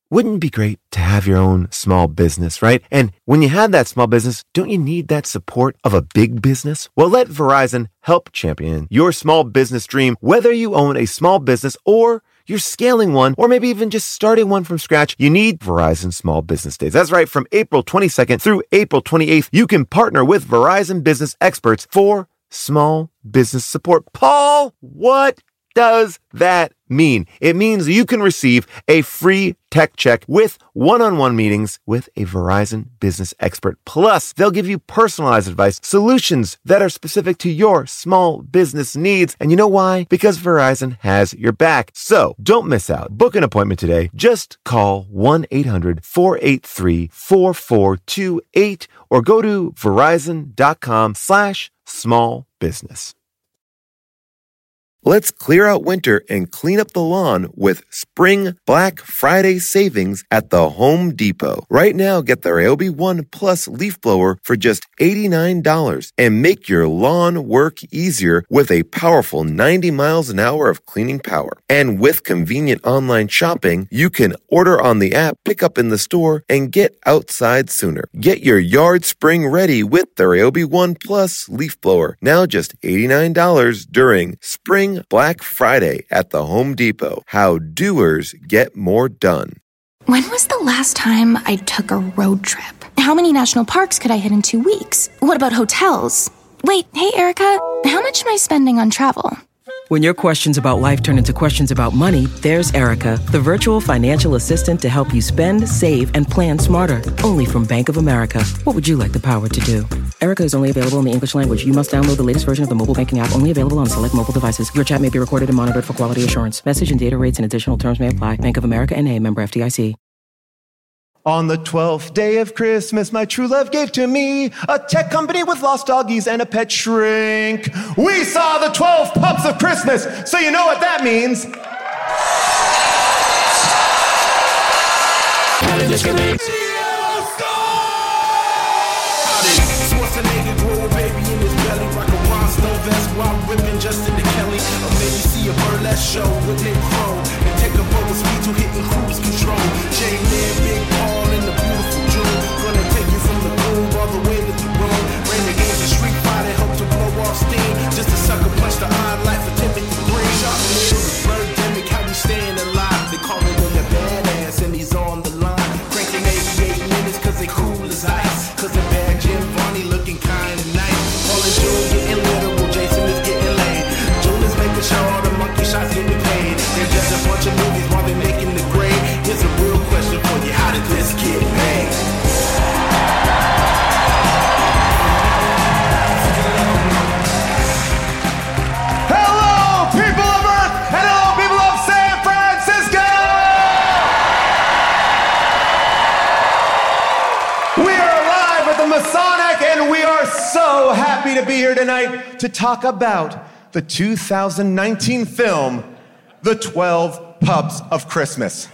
Wouldn't it be great to have your own small business, right? And when you have that small business, don't you need that support of a big business? Well, let Verizon help champion your small business dream, whether you own a small business or you're scaling one, or maybe even just starting one from scratch. You need Verizon Small Business Days. That's right. From April 22nd through April 28th, you can partner with Verizon business experts for small business support. Paul, what does that mean? It means you can receive a free tech check with one-on-one meetings with a Verizon business expert. Plus, they'll give you personalized advice, solutions that are specific to your small business needs. And you know why? Because Verizon has your back. So don't miss out. Book an appointment today. Just call 1-800-483-4428 or go to verizon.com/small business. Let's clear out winter and clean up the lawn with Spring Black Friday savings at the Home Depot. Right now, get the Ryobi One Plus leaf blower for just $89 and make your lawn work easier with a powerful 90 miles an hour of cleaning power. And with convenient online shopping, you can order on the app, pick up in the store, and get outside sooner. Get your yard spring ready with the Ryobi One Plus leaf blower. Now just $89 during Spring Black Friday at the Home Depot. How doers get more done. When was the last time I took a road trip? How many national parks could I hit in 2 weeks? What about hotels? Wait, hey, Erica, how much am I spending on travel? When your questions about life turn into questions about money, there's Erica, the virtual financial assistant to help you spend, save, and plan smarter. Only from Bank of America. What would you like the power to do? Erica is only available in the English language. You must download the latest version of the mobile banking app, only available on select mobile devices. Your chat may be recorded and monitored for quality assurance. Message and data rates and additional terms may apply. Bank of America N.A., member FDIC. On the 12th day of Christmas, my true love gave to me a tech company with lost doggies and a pet shrink. We saw the 12 pups of Christmas, so you know what that means. Justin to Kelly, or maybe see a burlesque show with Nick Crow and take a boat with speed to hitting cruise control. J-Man, Big Paul, and the beautiful June. Gonna take you from the groove all the way to the room. Rain the games of Street Fighter, help to blow off steam. Just a sucker punch the odd life for Timothy Green. Sharp needles, birdemic, how we staying alive. They call it when they're badass and he's on the line. Cranking 88 minutes cause they cool as ice. Cause the bad Jim Varney looking kinda nice. Paul and June getting literal, Jason is getting laid. June is making sure all the monkey shots get paid. They're just a bunch of movies while they're making the grade. Here's a real question for you, how did this get made? Hello, people of Earth, and hello, people of San Francisco! We are live at the Masonic, and we are so happy to be here tonight to talk about the 2019 film, The 12 Pups of Christmas.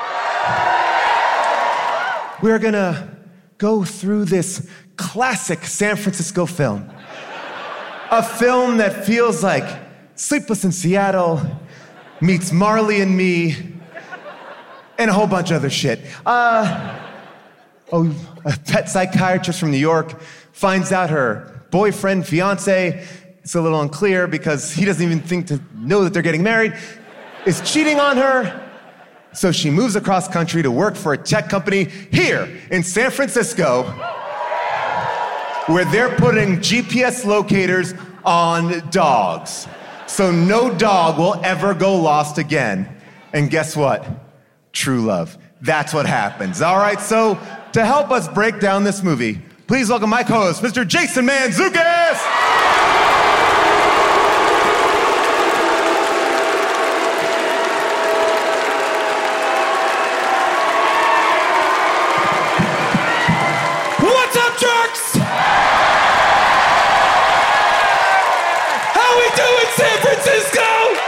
We're gonna go through this classic San Francisco film. A film that feels like Sleepless in Seattle meets Marley and Me and a whole bunch of other shit. A pet psychiatrist from New York finds out her boyfriend, fiance, it's a little unclear because he doesn't even know that they're getting married, is cheating on her. So she moves across country to work for a tech company here in San Francisco where they're putting GPS locators on dogs. So no dog will ever go lost again. And guess what? True love. That's what happens. All right, so to help us break down this movie, please welcome my co-host, Mr. Jason Mantzoukas! What's up, jerks? How we doing, San Francisco?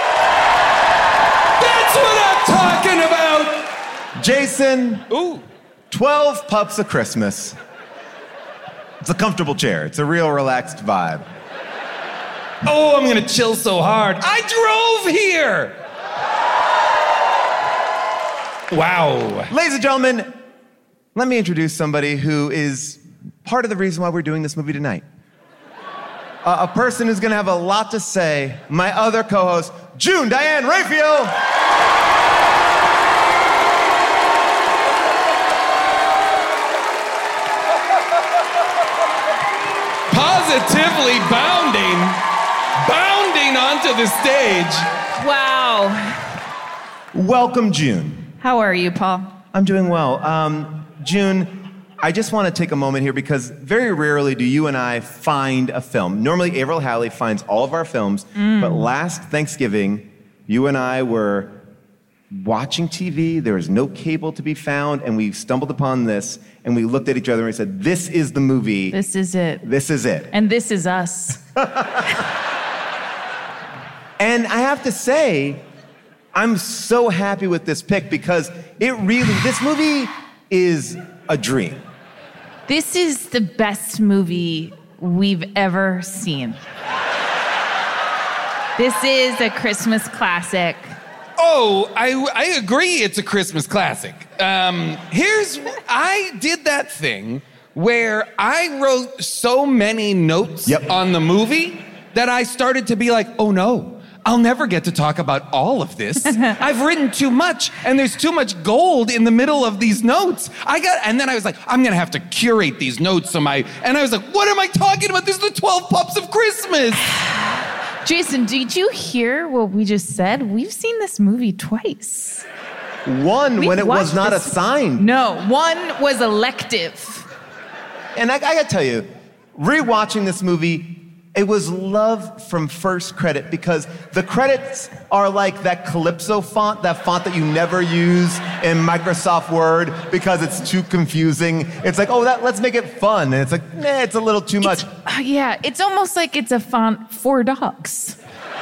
That's what I'm talking about. Jason, Ooh. 12 Pups of Christmas. It's a comfortable chair. It's a real relaxed vibe. Oh, I'm gonna chill so hard. I drove here. Wow. Ladies and gentlemen, let me introduce somebody who is part of the reason why we're doing this movie tonight. A person who's gonna have a lot to say, my other co-host, June Diane Raphael. Positively bounding onto the stage. Wow. Welcome, June. How are you, Paul? I'm doing well. June, I just want to take a moment here because very rarely do you and I find a film. Normally, Averill Halley finds all of our films, but last Thanksgiving, you and I were watching TV. There was no cable to be found, and we stumbled upon this, and we looked at each other and we said, this is the movie. This is it. This is it. And this is us. And I have to say, I'm so happy with this pick because this movie is a dream. This is the best movie we've ever seen. This is a Christmas classic. Oh, I agree it's a Christmas classic. I did that thing where I wrote so many notes on the movie that I started to be like, oh no, I'll never get to talk about all of this. I've written too much, and there's too much gold in the middle of these notes. And then I was like, I'm gonna have to curate these notes and I was like, what am I talking about? This is the 12 Pups of Christmas. Jason, did you hear what we just said? We've seen this movie twice. One when it was not assigned. No, one was elective. And I gotta tell you, rewatching this movie, it was love from first credit because the credits are like that Calypso font, that font that you never use in Microsoft Word because it's too confusing. It's like, let's make it fun. And it's like, it's a little too much. Yeah, it's almost like it's a font for dogs.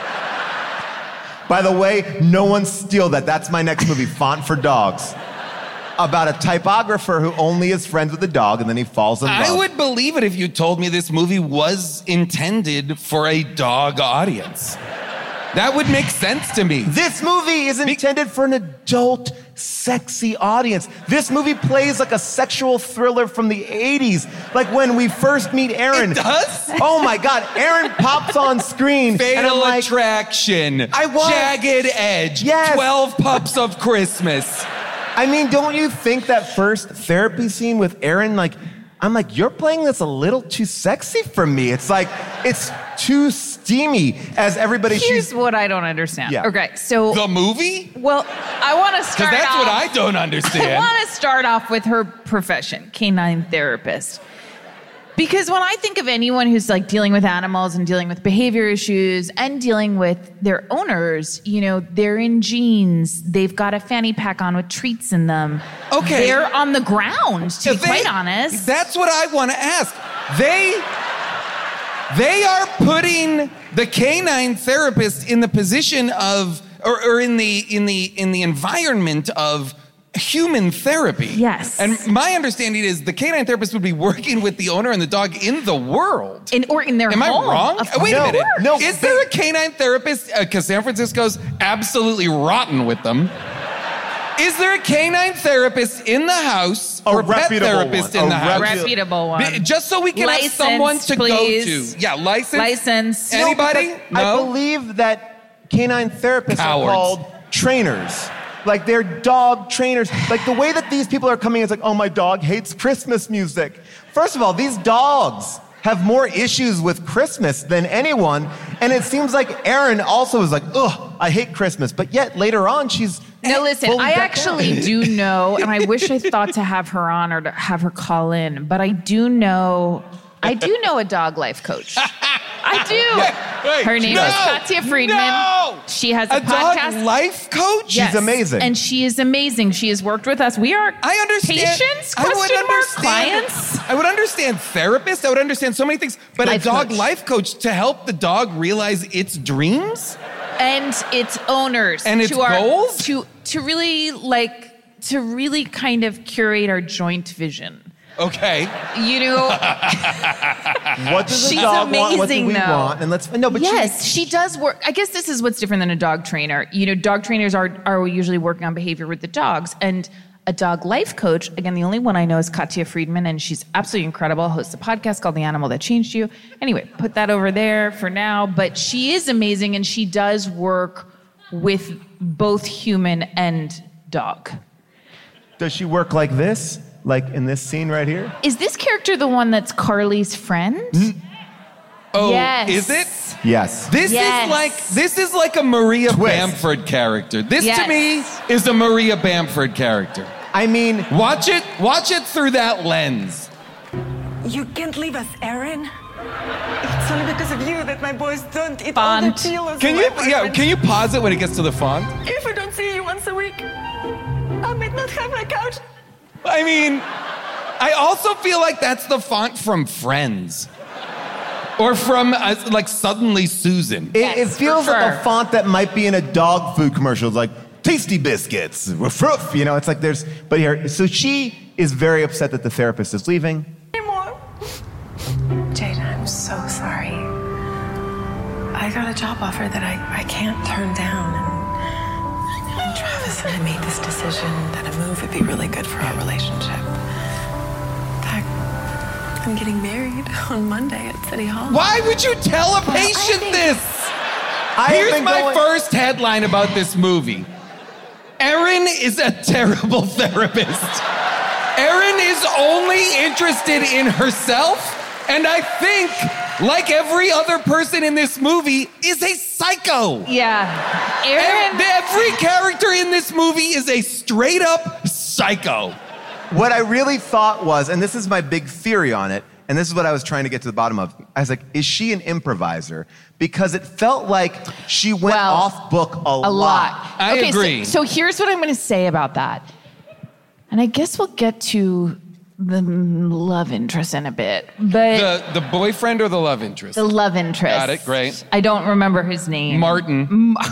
By the way, no one steal that. That's my next movie, Font for Dogs. About a typographer who only is friends with a dog and then he falls in love. I would believe it if you told me this movie was intended for a dog audience. That would make sense to me. This movie is intended for an adult, sexy audience. This movie plays like a sexual thriller from the 80s. Like when we first meet Aaron. It does? Oh my God, Aaron pops on screen. Fatal Attraction. Jagged Edge. Yes. 12 Pups of Christmas. I mean, don't you think that first therapy scene with Aaron, I'm like, you're playing this a little too sexy for me. It's like, it's too steamy as everybody. Here's what I don't understand. Yeah. Okay, so. The movie? Well, I want to start off. Because that's what I don't understand. I want to start off with her profession, canine therapist. Because when I think of anyone who's like dealing with animals and dealing with behavior issues and dealing with their owners, they're in jeans. They've got a fanny pack on with treats in them. Okay. They're on the ground, to be quite honest. That's what I want to ask. They are putting the canine therapist in the position of, or in the environment of human therapy. Yes. And my understanding is the canine therapist would be working with the owner and the dog in the world. Or in their home. Am I wrong? Wait a minute. No. Is there a canine therapist? Because San Francisco's absolutely rotten with them. Is there a canine therapist in the house or pet therapist in the house? Reputable one. Just so we can have someone to please. go to. Yeah, license. No, Anybody? I believe that canine therapists Cowards. are called trainers. Like they're dog trainers. Like the way that these people are coming, it's like, oh, my dog hates Christmas music. First of all, these dogs have more issues with Christmas than anyone. And it seems like Erin also is like, ugh, I hate Christmas. But yet later on, she's No, listen, fully I decked actually out. do know, and I wish I thought to have her on or to have her call in, but I do know a dog life coach. I do. Wait, Her name is Katya Friedman. No! She has a dog podcast. life coach? Yes. She's amazing. And she is amazing. She has worked with us. We are I understand. patients? I would Question mark, understand. clients? I would understand therapist. I would understand so many things. But Life a dog coach. life coach to help the dog realize its dreams? And its owners. And its goals? To really kind of curate our joint vision. Okay. You know, What does a she's dog want? What do amazing, we though. want? And let's no, but yes, she does work. I guess this is what's different than a dog trainer. You know, dog trainers are usually working on behavior with the dogs. And a dog life coach, again, the only one I know is Katya Friedman, and she's absolutely incredible. Hosts a podcast called The Animal That Changed You. Anyway, put that over there for now. But she is amazing, and she does work with both human and dog. Does she work like this? Like in this scene right here? Is this character the one that's Carly's friend? Oh, Yes. is it? Yes. This is like a Maria Twist. Bamford character. This Yes. to me is a Maria Bamford character. I mean, Watch it through that lens. You can't leave us, Erin. It's only because of you that my boys don't eat all the Font. chilos. Can you pause it when it gets to the font? If I don't see you once a week, I might not have my couch. I mean, I also feel like that's the font from Friends. Or from, like, Suddenly Susan. it feels for like sure. a font that might be in a dog food commercial, like Tasty Biscuits, woof, woof, you know, it's like there's, but here, so she is very upset that the therapist is leaving. Anymore. Jade, I'm so sorry. I got a job offer that I can't turn down. And Travis and I made this decision that a move would be really good for our relationship. In fact, I'm getting married on Monday at City Hall. Why would you tell a patient this? Here's my first headline about this movie. Erin is a terrible therapist. Erin is only interested in herself, and I think, like every other person in this movie, is a psycho. Yeah. Erin. Every character in this movie is a straight up psycho. What I really thought was, and this is my big theory on it, and this is what I was trying to get to the bottom of. I was like, is she an improviser? Because it felt like she went off book a lot. I agree. So here's what I'm going to say about that. And I guess we'll get to the love interest in a bit. But The boyfriend or the love interest? the love interest. Got it, great. I don't remember his name. Martin.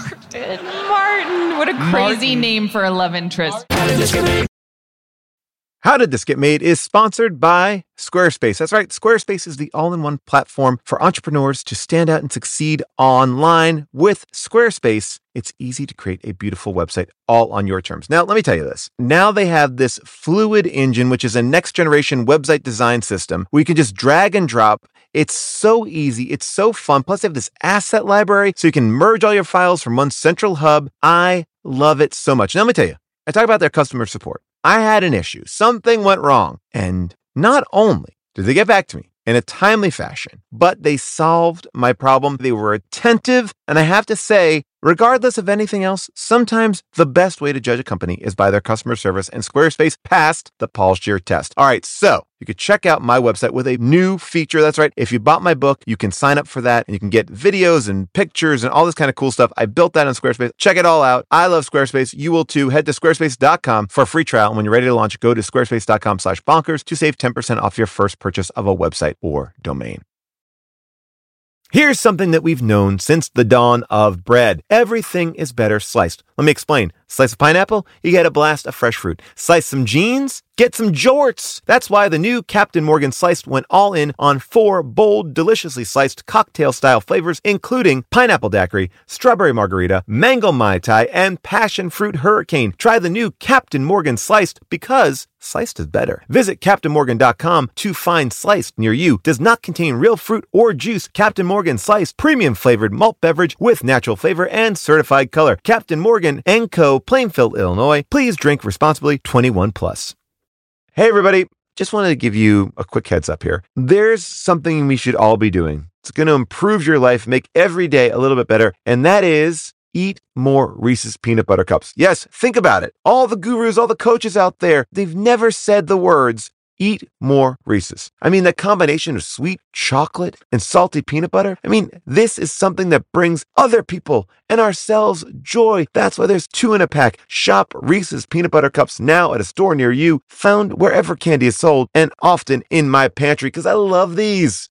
Martin. What a crazy Martin. name for a love interest. How Did This Get Made is sponsored by Squarespace. That's right. Squarespace is the all-in-one platform for entrepreneurs to stand out and succeed online. With Squarespace, it's easy to create a beautiful website all on your terms. Now, let me tell you this. Now they have this Fluid Engine, which is a next-generation website design system where you can just drag and drop. It's so easy. It's so fun. Plus, they have this asset library so you can merge all your files from one central hub. I love it so much. Now, let me tell you. I talk about their customer support. I had an issue. Something went wrong. And not only did they get back to me in a timely fashion, but they solved my problem. They were attentive. And I have to say, regardless of anything else, sometimes the best way to judge a company is by their customer service, and Squarespace passed the Paul Scheer test. All right, so you could check out my website with a new feature. That's right. If you bought my book, you can sign up for that and you can get videos and pictures and all this kind of cool stuff. I built that on Squarespace. Check it all out. I love Squarespace. You will too. Head to squarespace.com for a free trial. And when you're ready to launch, go to squarespace.com/bonkers to save 10% off your first purchase of a website or domain. Here's something that we've known since the dawn of bread. Everything is better sliced. Let me explain. Slice a pineapple, you get a blast of fresh fruit. Slice some jeans, get some jorts. That's why the new Captain Morgan Sliced went all in on 4 bold, deliciously sliced cocktail-style flavors, including pineapple daiquiri, strawberry margarita, mango mai tai, and passion fruit hurricane. Try the new Captain Morgan Sliced because sliced is better. Visit CaptainMorgan.com to find Sliced near you. Does not contain real fruit or juice. Captain Morgan Sliced, premium flavored malt beverage with natural flavor and certified color. Captain Morgan & Co., Plainfield, Illinois. Please drink responsibly. 21 plus. Hey, everybody. Just wanted to give you a quick heads up here. There's something we should all be doing. It's going to improve your life, make every day a little bit better, and that is eat more Reese's peanut butter cups. Yes, think about it. All the gurus, all the coaches out there, they've never said the words, eat more Reese's. I mean, that combination of sweet chocolate and salty peanut butter, I mean, this is something that brings other people and ourselves joy. That's why there's 2 in a pack. Shop Reese's peanut butter cups now at a store near you, found wherever candy is sold, and often in my pantry because I love these.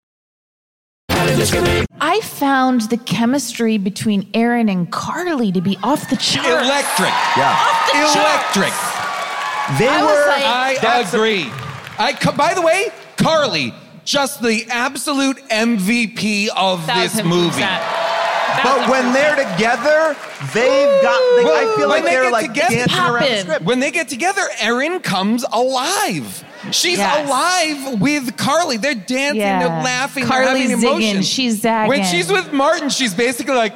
I found the chemistry between Erin and Carly to be off the charts. Electric. Yeah. Electric. They I was were. like- I agree. By the way, Carly, just the absolute MVP of this movie. But when they're together, they've got. I feel like they're like dancing around the script. When they get together, Erin comes alive. She's alive with Carly. They're dancing, they're laughing, Carly's they're having emotion. zigging, she's zagging. When she's with Martin, she's basically like,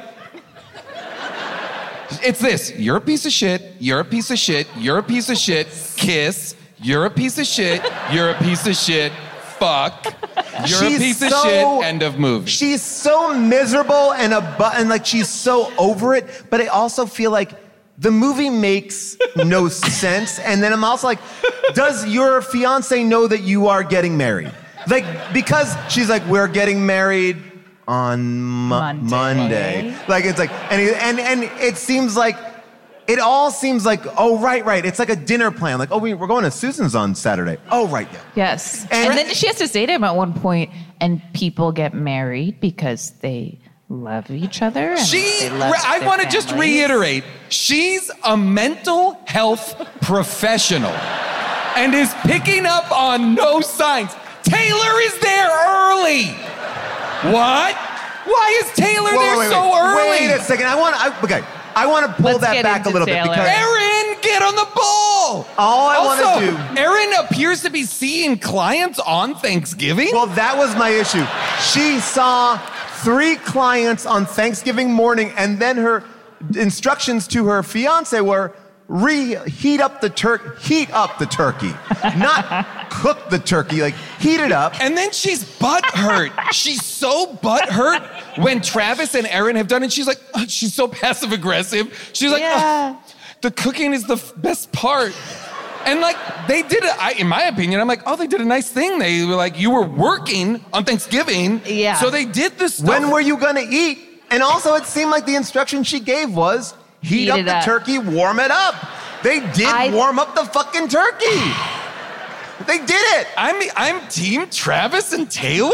it's this. You're a piece of shit. You're a piece of shit. You're a piece of shit. Kiss. You're a piece of shit. You're a piece of shit. Fuck. You're a piece of shit. End of movie. She's so miserable and like she's so over it. But I also feel like the movie makes no sense. And then I'm also like, does your fiance know that you are getting married? Like, because she's like, we're getting married on Monday. Like, it's like, and it seems like, it all seems like, oh, right. It's like a dinner plan. Like, oh, we're going to Susan's on Saturday. Oh, right, yeah. Yes. And then she has to say to him at one point, and people get married because they love each other. And I want to just reiterate, she's a mental health professional and is picking up on no signs. Taylor is there early. What? Why is Taylor there so early? Wait a second. I want to pull that back a little bit because Erin, get on the ball. All I want to do. Erin appears to be seeing clients on Thanksgiving. Well, that was my issue. She saw 3 clients on Thanksgiving morning, and then her instructions to her fiance were heat up the turkey, not cook the turkey, like heat it up. And then she's butthurt. She's so butthurt when Travis and Erin have done it. She's like, she's so passive aggressive. She's like, the cooking is the best part. And like, they did it, in my opinion, I'm like, oh, they did a nice thing. They were like, you were working on Thanksgiving. Yeah. So they did this stuff. When were you gonna eat? And also it seemed like the instruction she gave was, heat up the turkey, warm it up. They did warm up the fucking turkey. They did it. I'm team Travis and Taylor.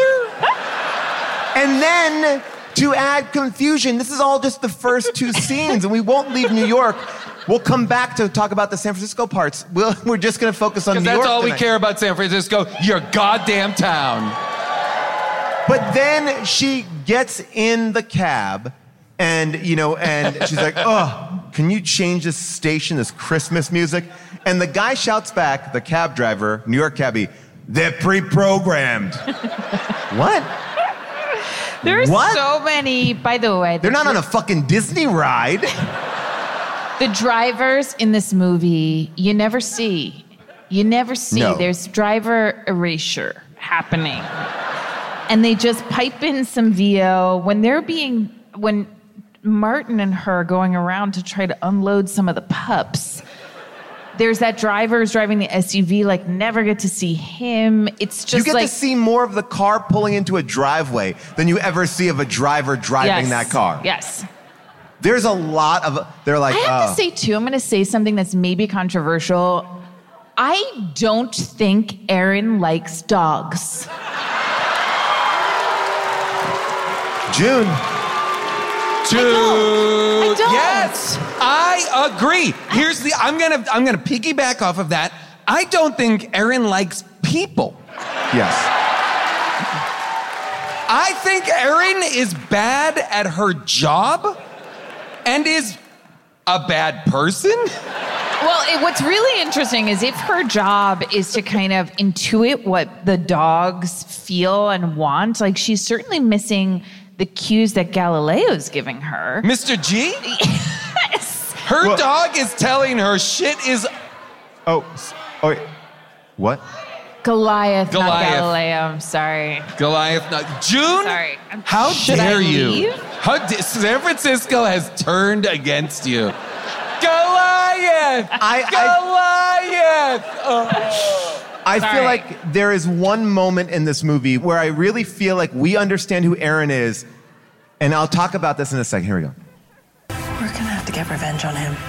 And then to add confusion, this is all just the first 2 scenes, and we won't leave New York. We'll come back to talk about the San Francisco parts. We're just gonna focus on New York. That's all tonight. We care about San Francisco, your goddamn town. But then she gets in the cab. And, and she's like, oh, can you change this station, this Christmas music? And the guy shouts back, the cab driver, New York cabbie, they're pre-programmed. What? There's so many, by the way. They're not on a fucking Disney ride. The drivers in this movie, you never see. No. There's driver erasure happening. And they just pipe in some VO when Martin and her are going around to try to unload some of the pups. There's that driver who's driving the SUV, like never get to see him. It's just you get to see more of the car pulling into a driveway than you ever see of a driver driving that car. Yes. There's a lot of, they're like, I have to say too, I'm going to say something that's maybe controversial. I don't think Erin likes dogs. June. I don't. Yes, I agree. I'm gonna piggyback off of that. I don't think Erin likes people. Yes. I think Erin is bad at her job and is a bad person. Well, what's really interesting is if her job is to kind of intuit what the dogs feel and want, like she's certainly missing the cues that Galileo's giving her. Mr. G? Yes. Her dog is telling her shit is... Oh, wait. What? Goliath, not Galileo. I'm sorry. Goliath, not... June? Sorry. How dare you? Leave? San Francisco has turned against you. Goliath! Goliath! I feel like there is one moment in this movie where I really feel like we understand who Erin is, and I'll talk about this in a second. Here we go. We're gonna have to get revenge on him.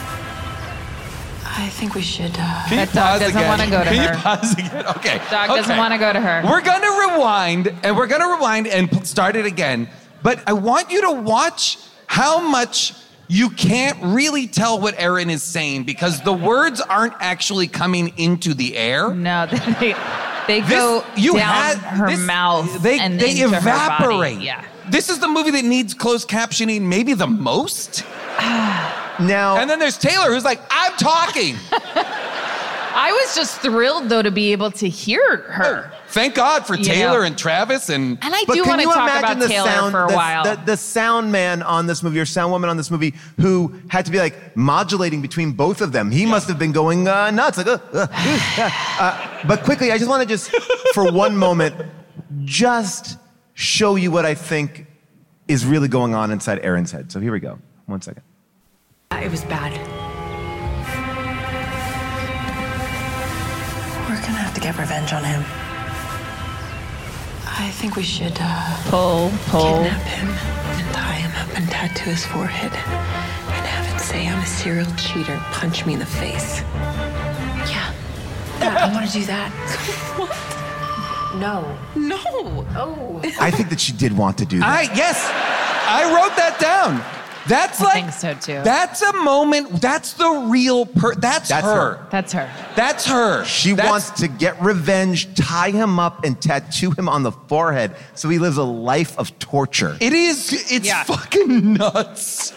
I think we should. That dog doesn't want to go to her. Can you pause again? Okay. Dog doesn't want to go to her. We're gonna rewind and start it again. But I want you to watch how much you can't really tell what Erin is saying because the words aren't actually coming into the air. No, they go down her mouth and they into evaporate. Her body. Yeah. This is the movie that needs closed captioning maybe the most. Now, and then there's Taylor who's like, I'm talking. I was just thrilled though to be able to hear her. Thank God for Taylor and Travis and I do want to talk about Taylor for a while. The sound man on this movie or sound woman on this movie who had to be like modulating between both of them. He must have been going nuts. Like, but quickly, I just want to just for one moment just show you what I think is really going on inside Erin's head. So here we go. 1 second. It was bad. We're gonna have to get revenge on him. I think we should pull kidnap him and tie him up and tattoo his forehead and have it say I'm a serial cheater. Punch me in the face. Yeah, I want to do that. What? No. Oh. I think that she did want to do that. Yes, I wrote that down. That's I think so too. That's a moment. That's the real That's her. That's her. That's her. She wants to get revenge, tie him up, and tattoo him on the forehead so he lives a life of torture. It's fucking nuts.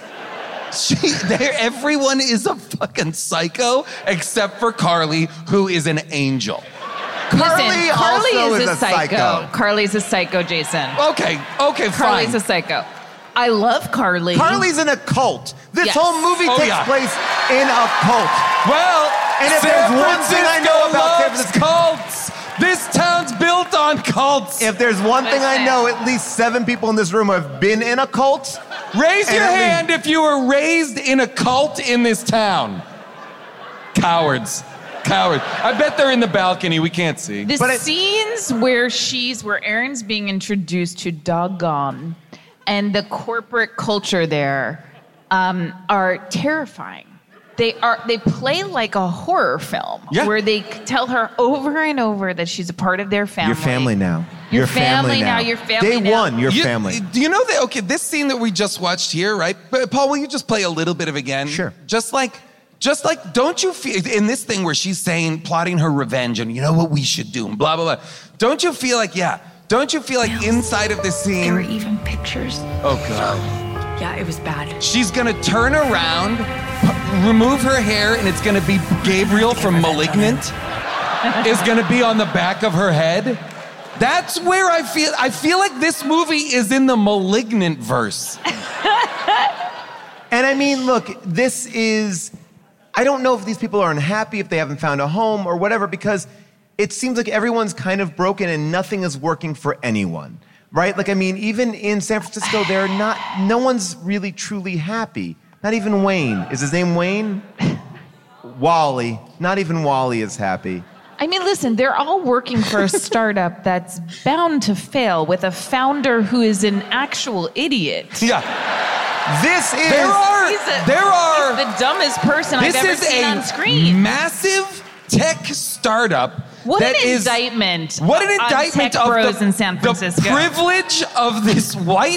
Everyone is a fucking psycho except for Carly, who is an angel. Carly is a psycho. Carly's a psycho, Jason. Okay, fine. Carly's a psycho. I love Carly. Carly's in a cult. This whole movie takes place in a cult. Well, and if there's one thing I know about San Francisco, cults. This town's built on cults. If there's one thing I know, at least 7 people in this room have been in a cult. Raise your hand if you were raised in a cult in this town. Cowards. I bet they're in the balcony. We can't see. The scenes where Erin's being introduced to Doggone and the corporate culture there are terrifying. They play like a horror film where they tell her over and over that she's a part of their family. Your family now. Your family now. Your family Day now. one, your family. Do you know that? Okay, this scene that we just watched here, right? But Paul, will you just play a little bit of again? Sure. Just like, don't you feel in this thing where she's saying, plotting her revenge, and you know what we should do, and blah blah blah. Don't you feel like inside of this scene? There were even pictures. Oh God. Yeah, it was bad. She's gonna turn around, remove her hair, and it's gonna be Gabriel from Malignant. Is gonna be on the back of her head. That's where I feel like this movie is in the Malignant verse. And I mean, look, I don't know if these people are unhappy, if they haven't found a home or whatever, because it seems like everyone's kind of broken and nothing is working for anyone, right? Like, I mean, even in San Francisco, no one's really truly happy. Not even Wayne. Is his name Wayne? Wally. Not even Wally is happy. I mean, listen, they're all working for a startup that's bound to fail with a founder who is an actual idiot. Yeah. He's the dumbest person I've ever seen on screen. This is a massive tech startup. What an indictment of tech bros in San Francisco. The privilege of this white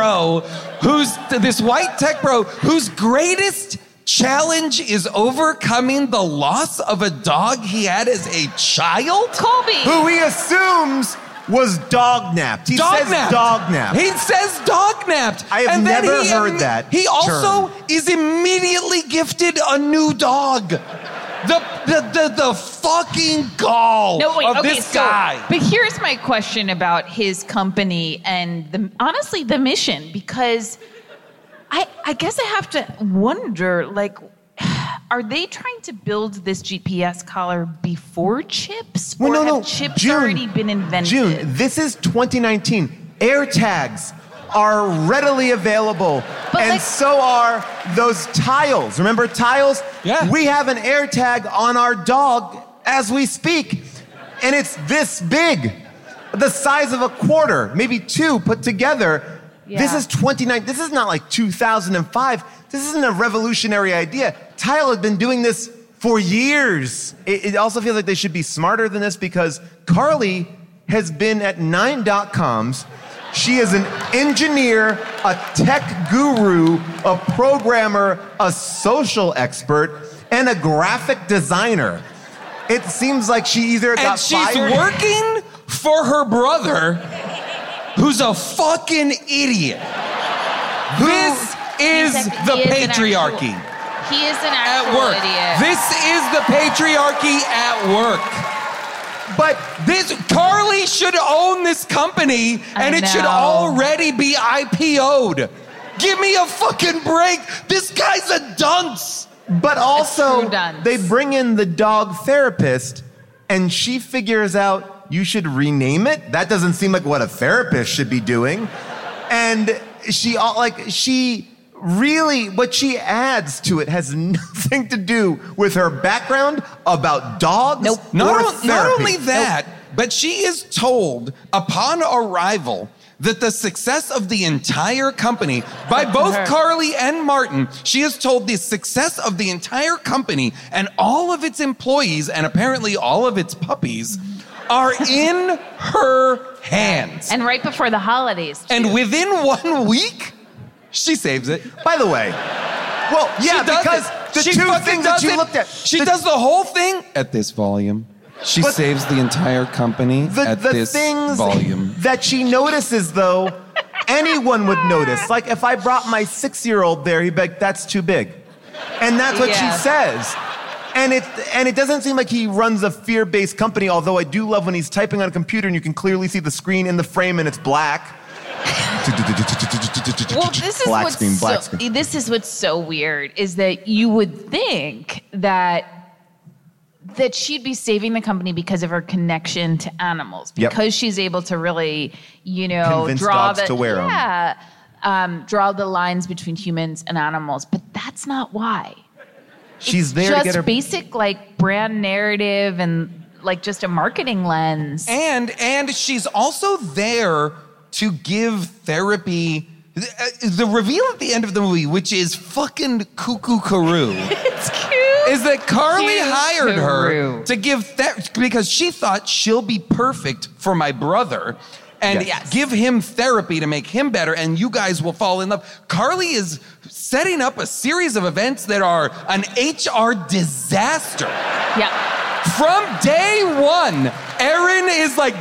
tech bro whose greatest challenge is overcoming the loss of a dog he had as a child? Colby! Who he assumes was dog-napped. He says dog-napped. He says dog-napped. I have never heard that He also is immediately gifted a new dog. The fucking gall of this guy. But here's my question about his company and honestly the mission, because I guess I have to wonder, like, are they trying to build this GPS collar before chips? Or have chips already been invented? June, this is 2019. AirTags are readily available. And so are those tiles. Remember tiles? Yeah. We have an AirTag on our dog as we speak. And it's this big. The size of a quarter, maybe 2 put together. Yeah. This is 29. This is not like 2005. This isn't a revolutionary idea. Tile has been doing this for years. It also feels like they should be smarter than this because Carly has been at 9.coms She is an engineer, a tech guru, a programmer, a social expert, and a graphic designer. It seems like she either got fired... And she's working for her brother, who's a fucking idiot. This is the patriarchy. He is an actual idiot. This is the patriarchy at work. But Carly should own this company, and it should already be IPO'd. Give me a fucking break. This guy's a dunce. But also, they bring in the dog therapist, and she figures out you should rename it. That doesn't seem like what a therapist should be doing. And what she adds to it has nothing to do with her background about dogs or therapy. Not only that, but she is told upon arrival that the success of the entire company, by both Carly and Martin, she is told the success of the entire company and all of its employees and apparently all of its puppies are in her hands. And right before the holidays, too. And within 1 week, she saves it. By the way, well, yeah, because the two things that you looked at. She does the whole thing at this volume. She saves the entire company at this volume. That she notices, though, anyone would notice. Like, if I brought my 6-year-old there, he'd be like, that's too big. And that's what she says. And it doesn't seem like he runs a fear-based company, although I do love when he's typing on a computer and you can clearly see the screen in the frame and it's black. Well, this is what's so weird, is that you would think that she'd be saving the company because of her connection to animals, because she's able to really, convince draw dogs to wear them. Draw the lines between humans and animals. But that's not why. She's there to get her basic brand narrative and just a marketing lens. And she's also there to give therapy. The reveal at the end of the movie, which is fucking cuckoo-caroo. It's cute. Is that Carly hired her to give therapy because she thought she'll be perfect for my brother and give him therapy to make him better, and you guys will fall in love. Carly is setting up a series of events that are an HR disaster. Yeah. From day one, Erin is like,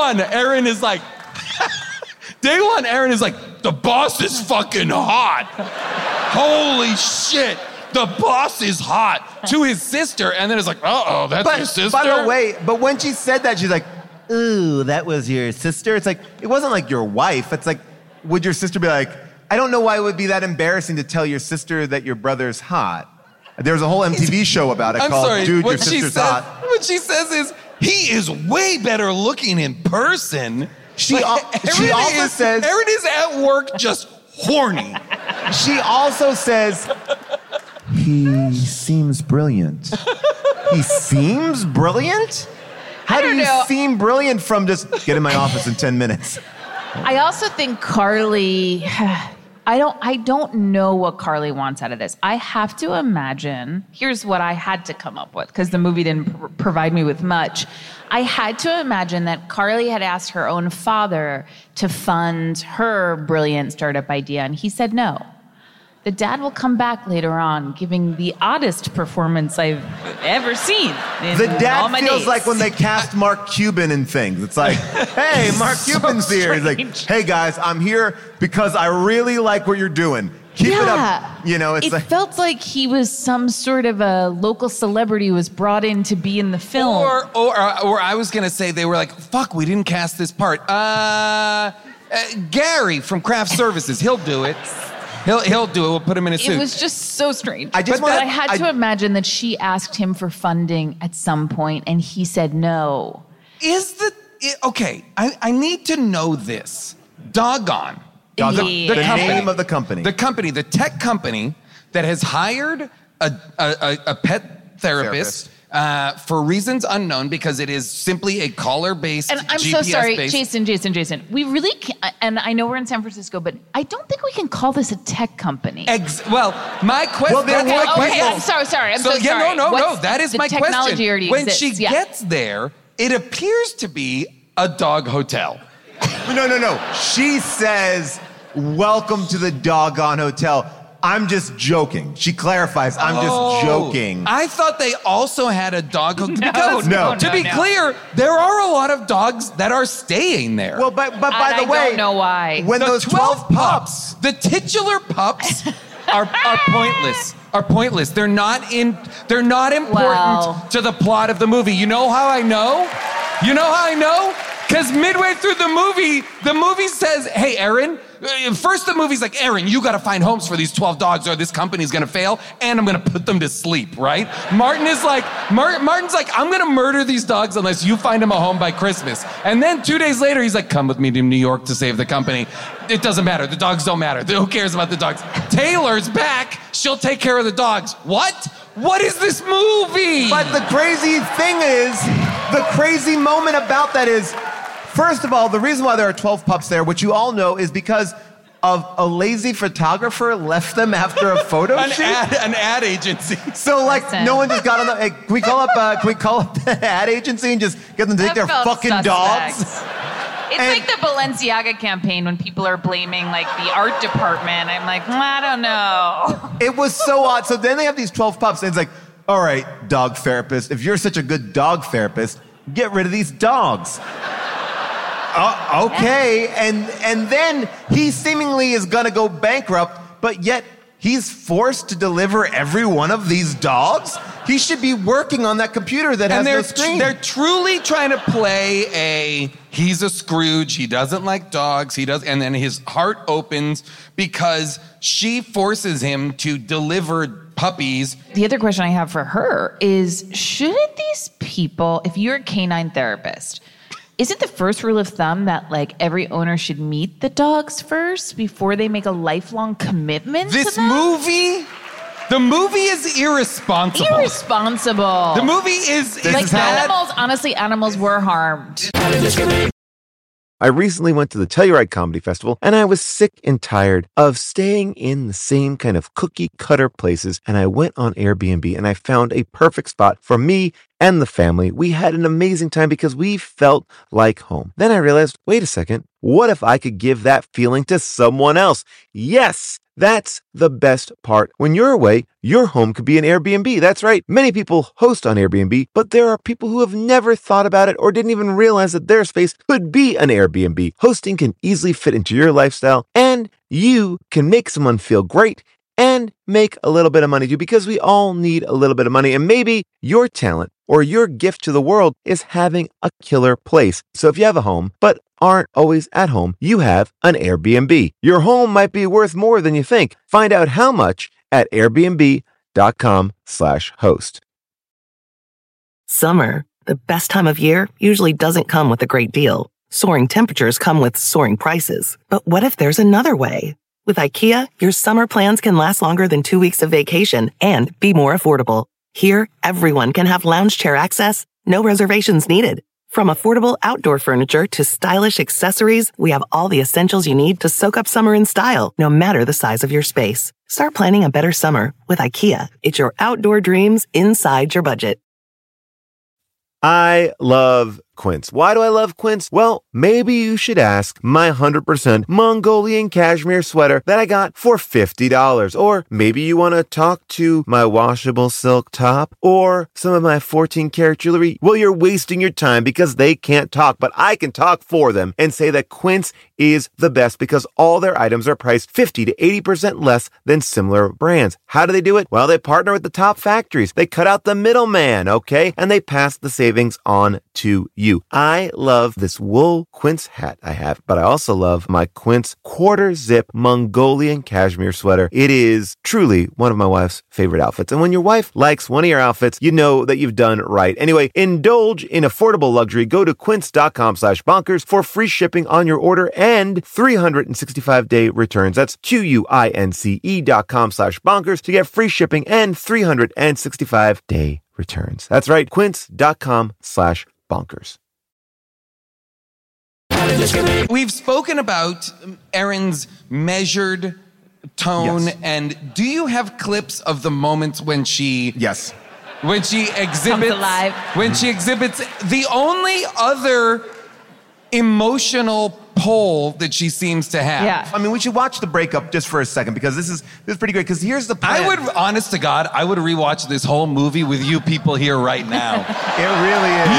the boss is fucking hot. Holy shit. The boss is hot to his sister. And then it's like, uh-oh, that's your sister? By the way, but when she said that, she's like, ooh, that was your sister? It's like, it wasn't like your wife. It's like, would your sister be like, I don't know why it would be that embarrassing to tell your sister that your brother's hot. There was a whole MTV show about it called Dude, Your Sister's Hot. What she says is, he is way better looking in person. She also says... Erin is at work just horny. She also says... He seems brilliant. He seems brilliant? How do you seem brilliant from just get in my office in 10 minutes? I also think Carly, I don't know what Carly wants out of this. I have to imagine, here's what I had to come up with, because the movie didn't provide me with much. I had to imagine that Carly had asked her own father to fund her brilliant startup idea, and he said no. The dad will come back later on, giving the oddest performance I've ever seen. The dad feels like when they cast Mark Cuban in things. It's like, hey, Mark Cuban's here. He's like, hey guys, I'm here because I really like what you're doing. Keep it up. It felt like he was some sort of a local celebrity who was brought in to be in the film. Or I was gonna say they were like, fuck, we didn't cast this part. Gary from Craft Services, he'll do it. He'll do it. We'll put him in a suit. It was just so strange. I had to imagine that she asked him for funding at some point, and he said no. Okay, I need to know this. Doggone. The name of the company. The tech company that has hired a pet therapist. For reasons unknown, because it is simply a caller-based, and I'm so sorry, Jason. We really can't, and I know we're in San Francisco, but I don't think we can call this a tech company. My question... I'm sorry. No, that is my question. The technology already when exists. When she gets there, it appears to be a dog hotel. No. She says, welcome to the doggone hotel. I'm just joking. She clarifies, I'm just joking. I thought they also had a dog because No. to be clear, there are a lot of dogs that are staying there. Well, but by the way, I don't know why. when the those 12 pups, the titular pups are pointless. Are pointless. They're not important Wow. to the plot of the movie. You know how I know? Because midway through the movie says, hey, Aaron, first the movie's like, Aaron, you got to find homes for these 12 dogs or this company's going to fail, and I'm going to put them to sleep, right? Martin's like, I'm going to murder these dogs unless you find them a home by Christmas. And then 2 days later, he's like, come with me to New York to save the company. It doesn't matter. The dogs don't matter. Who cares about the dogs? Taylor's back. She'll take care of the dogs. What? What is this movie? But the crazy thing is, the crazy moment about that is, first of all, the reason why there are 12 pups there, which you all know, is because of a lazy photographer left them after a photo shoot. An ad agency. So no one just got on the. Hey, can we call up the ad agency and just get them to take their fucking dogs? It's like the Balenciaga campaign when people are blaming like the art department. I'm like, I don't know. It was so odd. So then they have these 12 pups, and it's like, all right, dog therapist, if you're such a good dog therapist, get rid of these dogs. Okay, and then he seemingly is gonna go bankrupt, but yet he's forced to deliver every one of these dogs? He should be working on that computer that has no screen. They're truly trying to play he's a Scrooge, he doesn't like dogs, and then his heart opens because she forces him to deliver puppies. The other question I have for her is, shouldn't these people, if you're a canine therapist, isn't the first rule of thumb that like every owner should meet the dogs first before they make a lifelong commitment to them? The movie is irresponsible. The movie is animals were harmed. I recently went to the Telluride Comedy Festival, and I was sick and tired of staying in the same kind of cookie-cutter places, and I went on Airbnb, and I found a perfect spot for me and the family. We had an amazing time because we felt like home. Then I realized, wait a second, what if I could give that feeling to someone else? Yes! That's the best part. When you're away, your home could be an Airbnb. That's right. Many people host on Airbnb, but there are people who have never thought about it or didn't even realize that their space could be an Airbnb. Hosting can easily fit into your lifestyle, and you can make someone feel great and make a little bit of money too, because we all need a little bit of money. And maybe your talent or your gift to the world is having a killer place. So if you have a home, but aren't always at home, you have an Airbnb. Your home might be worth more than you think. Find out how much at airbnb.com/host. Summer, the best time of year, usually doesn't come with a great deal. Soaring temperatures come with soaring prices. But what if there's another way? With IKEA, your summer plans can last longer than 2 weeks of vacation and be more affordable. Here, everyone can have lounge chair access, no reservations needed. From affordable outdoor furniture to stylish accessories, we have all the essentials you need to soak up summer in style, no matter the size of your space. Start planning a better summer with IKEA. It's your outdoor dreams inside your budget. I love Quince. Why do I love Quince? Well, maybe you should ask my 100% Mongolian cashmere sweater that I got for $50. Or maybe you want to talk to my washable silk top or some of my 14-karat jewelry. Well, you're wasting your time because they can't talk, but I can talk for them and say that Quince is the best because all their items are priced 50 to 80% less than similar brands. How do they do it? Well, they partner with the top factories. They cut out the middleman, okay? And they pass the savings on to you. I love this wool Quince hat I have, but I also love my Quince quarter zip Mongolian cashmere sweater. It is truly one of my wife's favorite outfits. And when your wife likes one of your outfits, you know that you've done right. Anyway, indulge in affordable luxury. Go to quince.com/bonkers for free shipping on your order and 365-day returns. That's QUINCE.com/bonkers to get free shipping and 365-day returns. That's right, quince.com/bonkers. We've spoken about Erin's measured tone, Yes. and do you have clips of the moments when she Yes. when she exhibits Comes alive. when she exhibits the only other emotional pull that she seems to have. Yeah. I mean, we should watch the breakup just for a second because this is pretty great. Because here's the plan. I would, honest to God, I would rewatch this whole movie with you people here right now. It really is.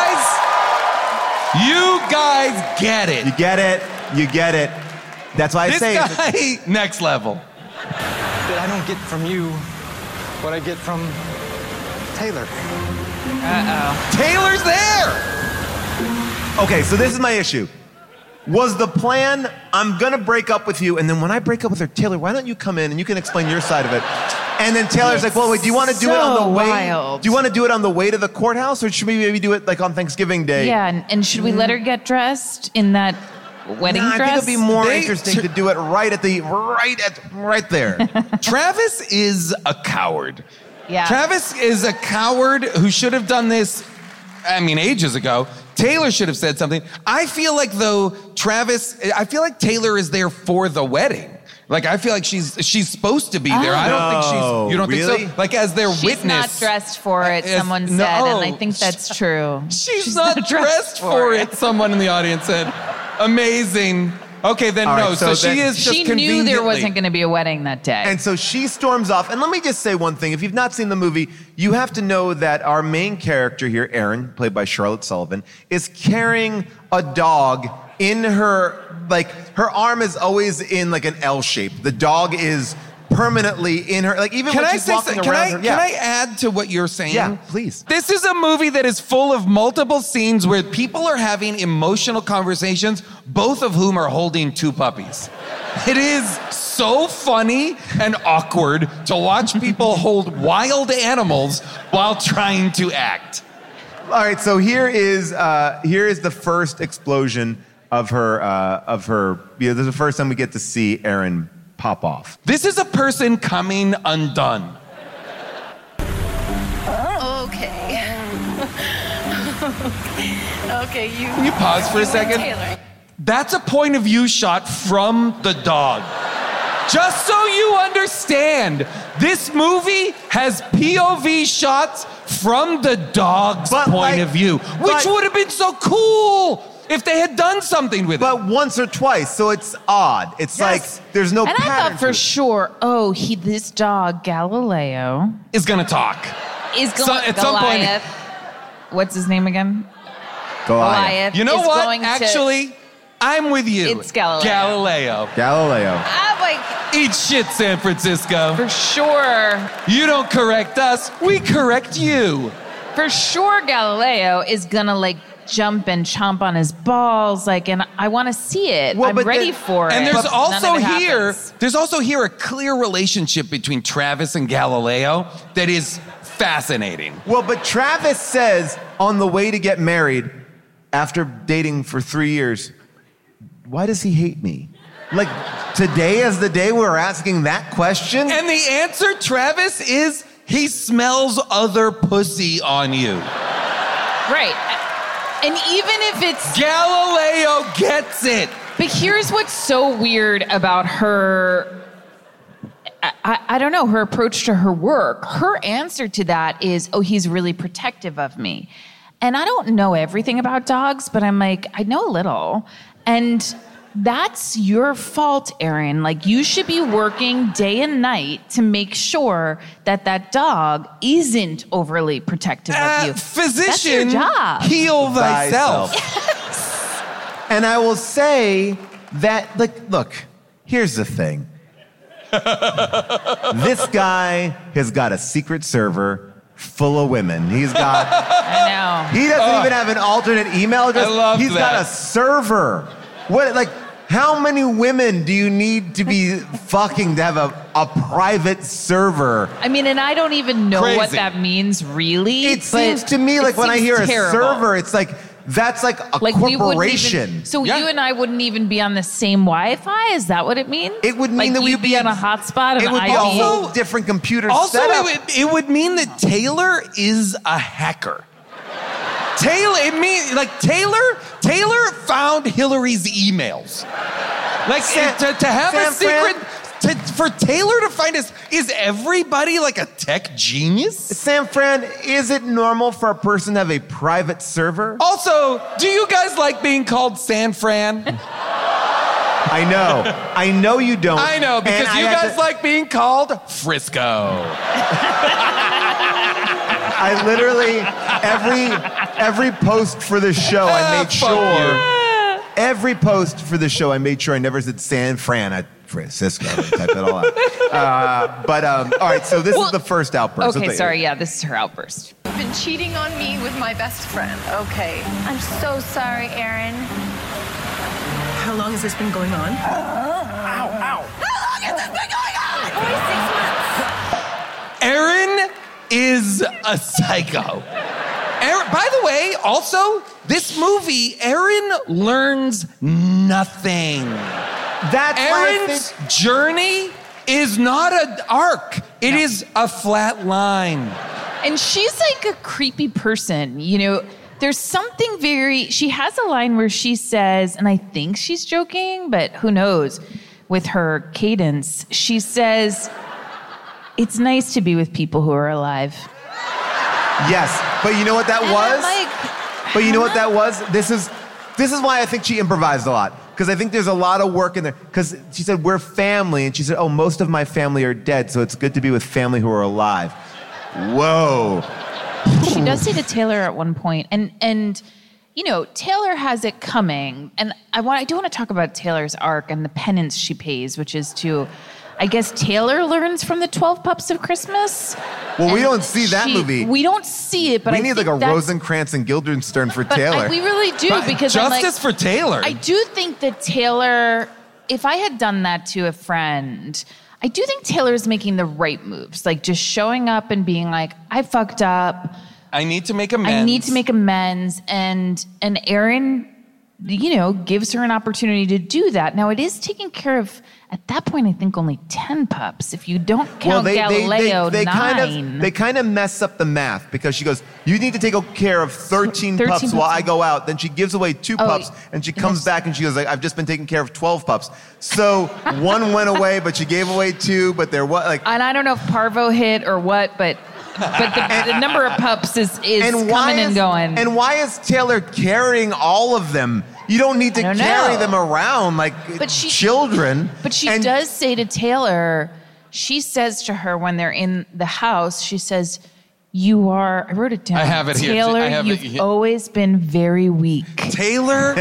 You guys get it. You get it. You get it. That's why I say this guy, next level. That I don't get from you what I get from Taylor. Taylor's there. Okay, so this is my issue. Was the plan, I'm gonna break up with you, and then when I break up with her, Taylor, why don't you come in and you can explain your side of it? And then Taylor's like, well, wait, do you want to do it on the way? Wild. Do you want to do it on the way to the courthouse, or should we maybe do it like on Thanksgiving Day? Yeah, and should we let her get dressed in that wedding I dress? think it'd be more interesting to do it right there. Travis is a coward. Yeah. Travis is a coward who should have done this, ages ago. Taylor should have said something. I feel like Taylor is there for the wedding. Like, I feel like she's supposed to be there. I don't think you don't think so? Like, as their witness. She's not dressed for it, someone said, and I think that's true. She's not dressed for it, someone in the audience said. Amazing. Okay, then no. So she is just She knew there wasn't going to be a wedding that day. And so she storms off. And let me just say one thing. If you've not seen the movie, you have to know that our main character here, Erin, played by Charlotte Sullivan, is carrying a dog in her, like, her arm is always in like an L shape. The dog is permanently in her, like, even when she's walking around her. Can I add to what you're saying? Yeah, please. This is a movie that is full of multiple scenes where people are having emotional conversations, both of whom are holding two puppies. It is so funny and awkward to watch people hold wild animals while trying to act. All right, so here is the first explosion of her, this is the first time we get to see Erin pop off. This is a person coming undone. Okay. Okay, you. Can you pause for a second? Taylor. That's a point of view shot from the dog. Just so you understand, this movie has POV shots from the dog's point of view, which would have been so cool if they had done something with it. But once or twice, so it's odd. It's like there's no pattern. And I thought for sure, this dog, Galileo, is gonna talk. Is going at Goliath. some point. What's his name again? Goliath. You know is what? going to- Actually, I'm with you. It's Galileo. Galileo. I'm like, eat shit, San Francisco. For sure. You don't correct us, we correct you. For sure, Galileo is gonna like jump and chomp on his balls, like, and I want to see it. I'm ready for it. And there's but also none of it happens. there's also here a clear relationship between Travis and Galileo that is fascinating. Well, but Travis says on the way to get married, after dating for 3 years, why does he hate me? Like, today is the day we're asking that question? And the answer, Travis, is he smells other pussy on you. Right. And even if it's... Galileo gets it. But here's what's so weird about her... I don't know, her approach to her work. Her answer to that is, he's really protective of me. And I don't know everything about dogs, but I'm like, I know a little. And that's your fault, Erin. Like, you should be working day and night to make sure that that dog isn't overly protective of you. Physician, that's your job. Heal thyself. Yes. And I will say that, like, look, here's the thing. This guy has got a secret server full of women. He's got... I know. He doesn't even have an alternate email address. I love He's got a server. What, like, how many women do you need to be fucking to have a private server? I mean, and I don't even know what Crazy. that means, really. It seems to me like when I hear terrible. a server, it's like, that's like a we wouldn't corporation. even, so you and I wouldn't even be on the same Wi-Fi? Is that what it means? It would mean like that you'd we'd be on a hotspot of It would be IP? a whole different computer Also, setup. it would mean that Taylor is a hacker. Taylor found Hillary's emails. Like, to have a secret... For Taylor to find us, is everybody like a tech genius? San Fran, is it normal for a person to have a private server? Also, do you guys like being called San Fran? I know you don't. I know, because And you I had guys like being called Frisco. I literally, every post for the show, I made sure. Every post for the show, I made sure I never said San Fran at Francisco. Type it all out. All right, so this is the first outburst. Okay, sorry, yeah, this is her outburst. You've been cheating on me with my best friend. Okay. I'm so sorry, Erin. How long has this been going on? Ow, ow. How long has this been going on? Erin is a psycho. By the way, also, this movie, Erin learns nothing. Erin's journey is not an arc. It is a flat line. And she's like a creepy person, you know. There's something she has a line where she says, and I think she's joking, but who knows, with her cadence, she says, "It's nice to be with people who are alive." Yes, but you know what that was? This is why I think she improvised a lot. Because I think there's a lot of work in there. Because she said, we're family. And she said, oh, most of my family are dead, so it's good to be with family who are alive. Whoa. She does say to Taylor at one point, and you know, Taylor has it coming. And I do want to talk about Taylor's arc and the penance she pays, which is to, I guess Taylor learns from the 12 Pups of Christmas. Well, we don't see that movie. We don't see it, but we need like a Rosencrantz and Guildenstern for Taylor. We really do, because justice for Taylor. I do think that Taylor, if I had done that to a friend, I do think Taylor's making the right moves, like just showing up and being like, I fucked up. I need to make amends. And Erin, you know, gives her an opportunity to do that. Now, it is taking care of, at that point, I think only 10 pups. If you don't count Galileo, 9. They kind of mess up the math, because she goes, you need to take care of 13 pups while I go out. Then she gives away 2 pups, and she comes back and she goes, like, I've just been taking care of 12 pups. So 1 went away, but she gave away 2, but they're what? Like, and I don't know if Parvo hit or what, but the number of pups is coming and going. And why is Taylor carrying all of them? You don't need to carry them around like children. But she does say to Taylor, she says to her when they're in the house, she says, you are, I wrote it down. I have it here. Taylor, you've always been very weak. Taylor?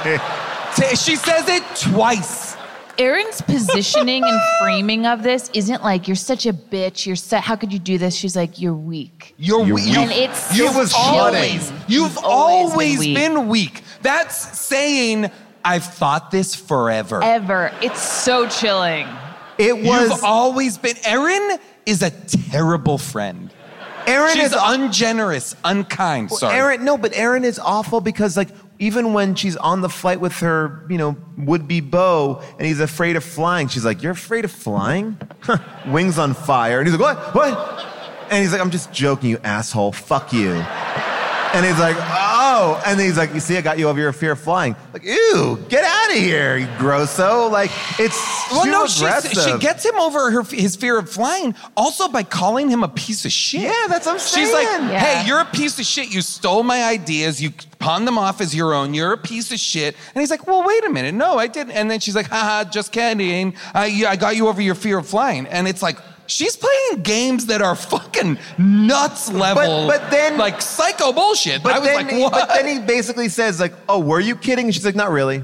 She says it twice. Erin's positioning and framing of this isn't like, you're such a bitch, how could you do this? She's like, you're weak. You're weak. And it's You've always been weak. That's saying, I've thought this forever. Ever. It's so chilling. You've always been. Erin is a terrible friend. She's ungenerous, unkind. Sorry. Erin is awful because, like, even when she's on the flight with her, you know, would-be beau, and he's afraid of flying, she's like, you're afraid of flying? Wings on fire. And he's like, what? And he's like, I'm just joking, you asshole. Fuck you. And he's like, oh. And then he's like, you see, I got you over your fear of flying. Like, ew, get out of here, you grosso. Like, it's aggressive. She gets him over his fear of flying also by calling him a piece of shit. Yeah, that's what I'm saying. She's like, hey, you're a piece of shit. You stole my ideas. You pawned them off as your own. You're a piece of shit. And he's like, well, wait a minute. No, I didn't. And then she's like, haha, just kidding. I got you over your fear of flying. And it's like, she's playing games that are fucking nuts level, but then, like psycho bullshit. I was like, what? But then he basically says, like, oh, were you kidding? And she's like, not really.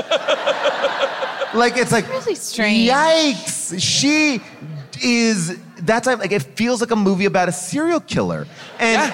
Like, it's like, really strange. Yikes. That's like, it feels like a movie about a serial killer. And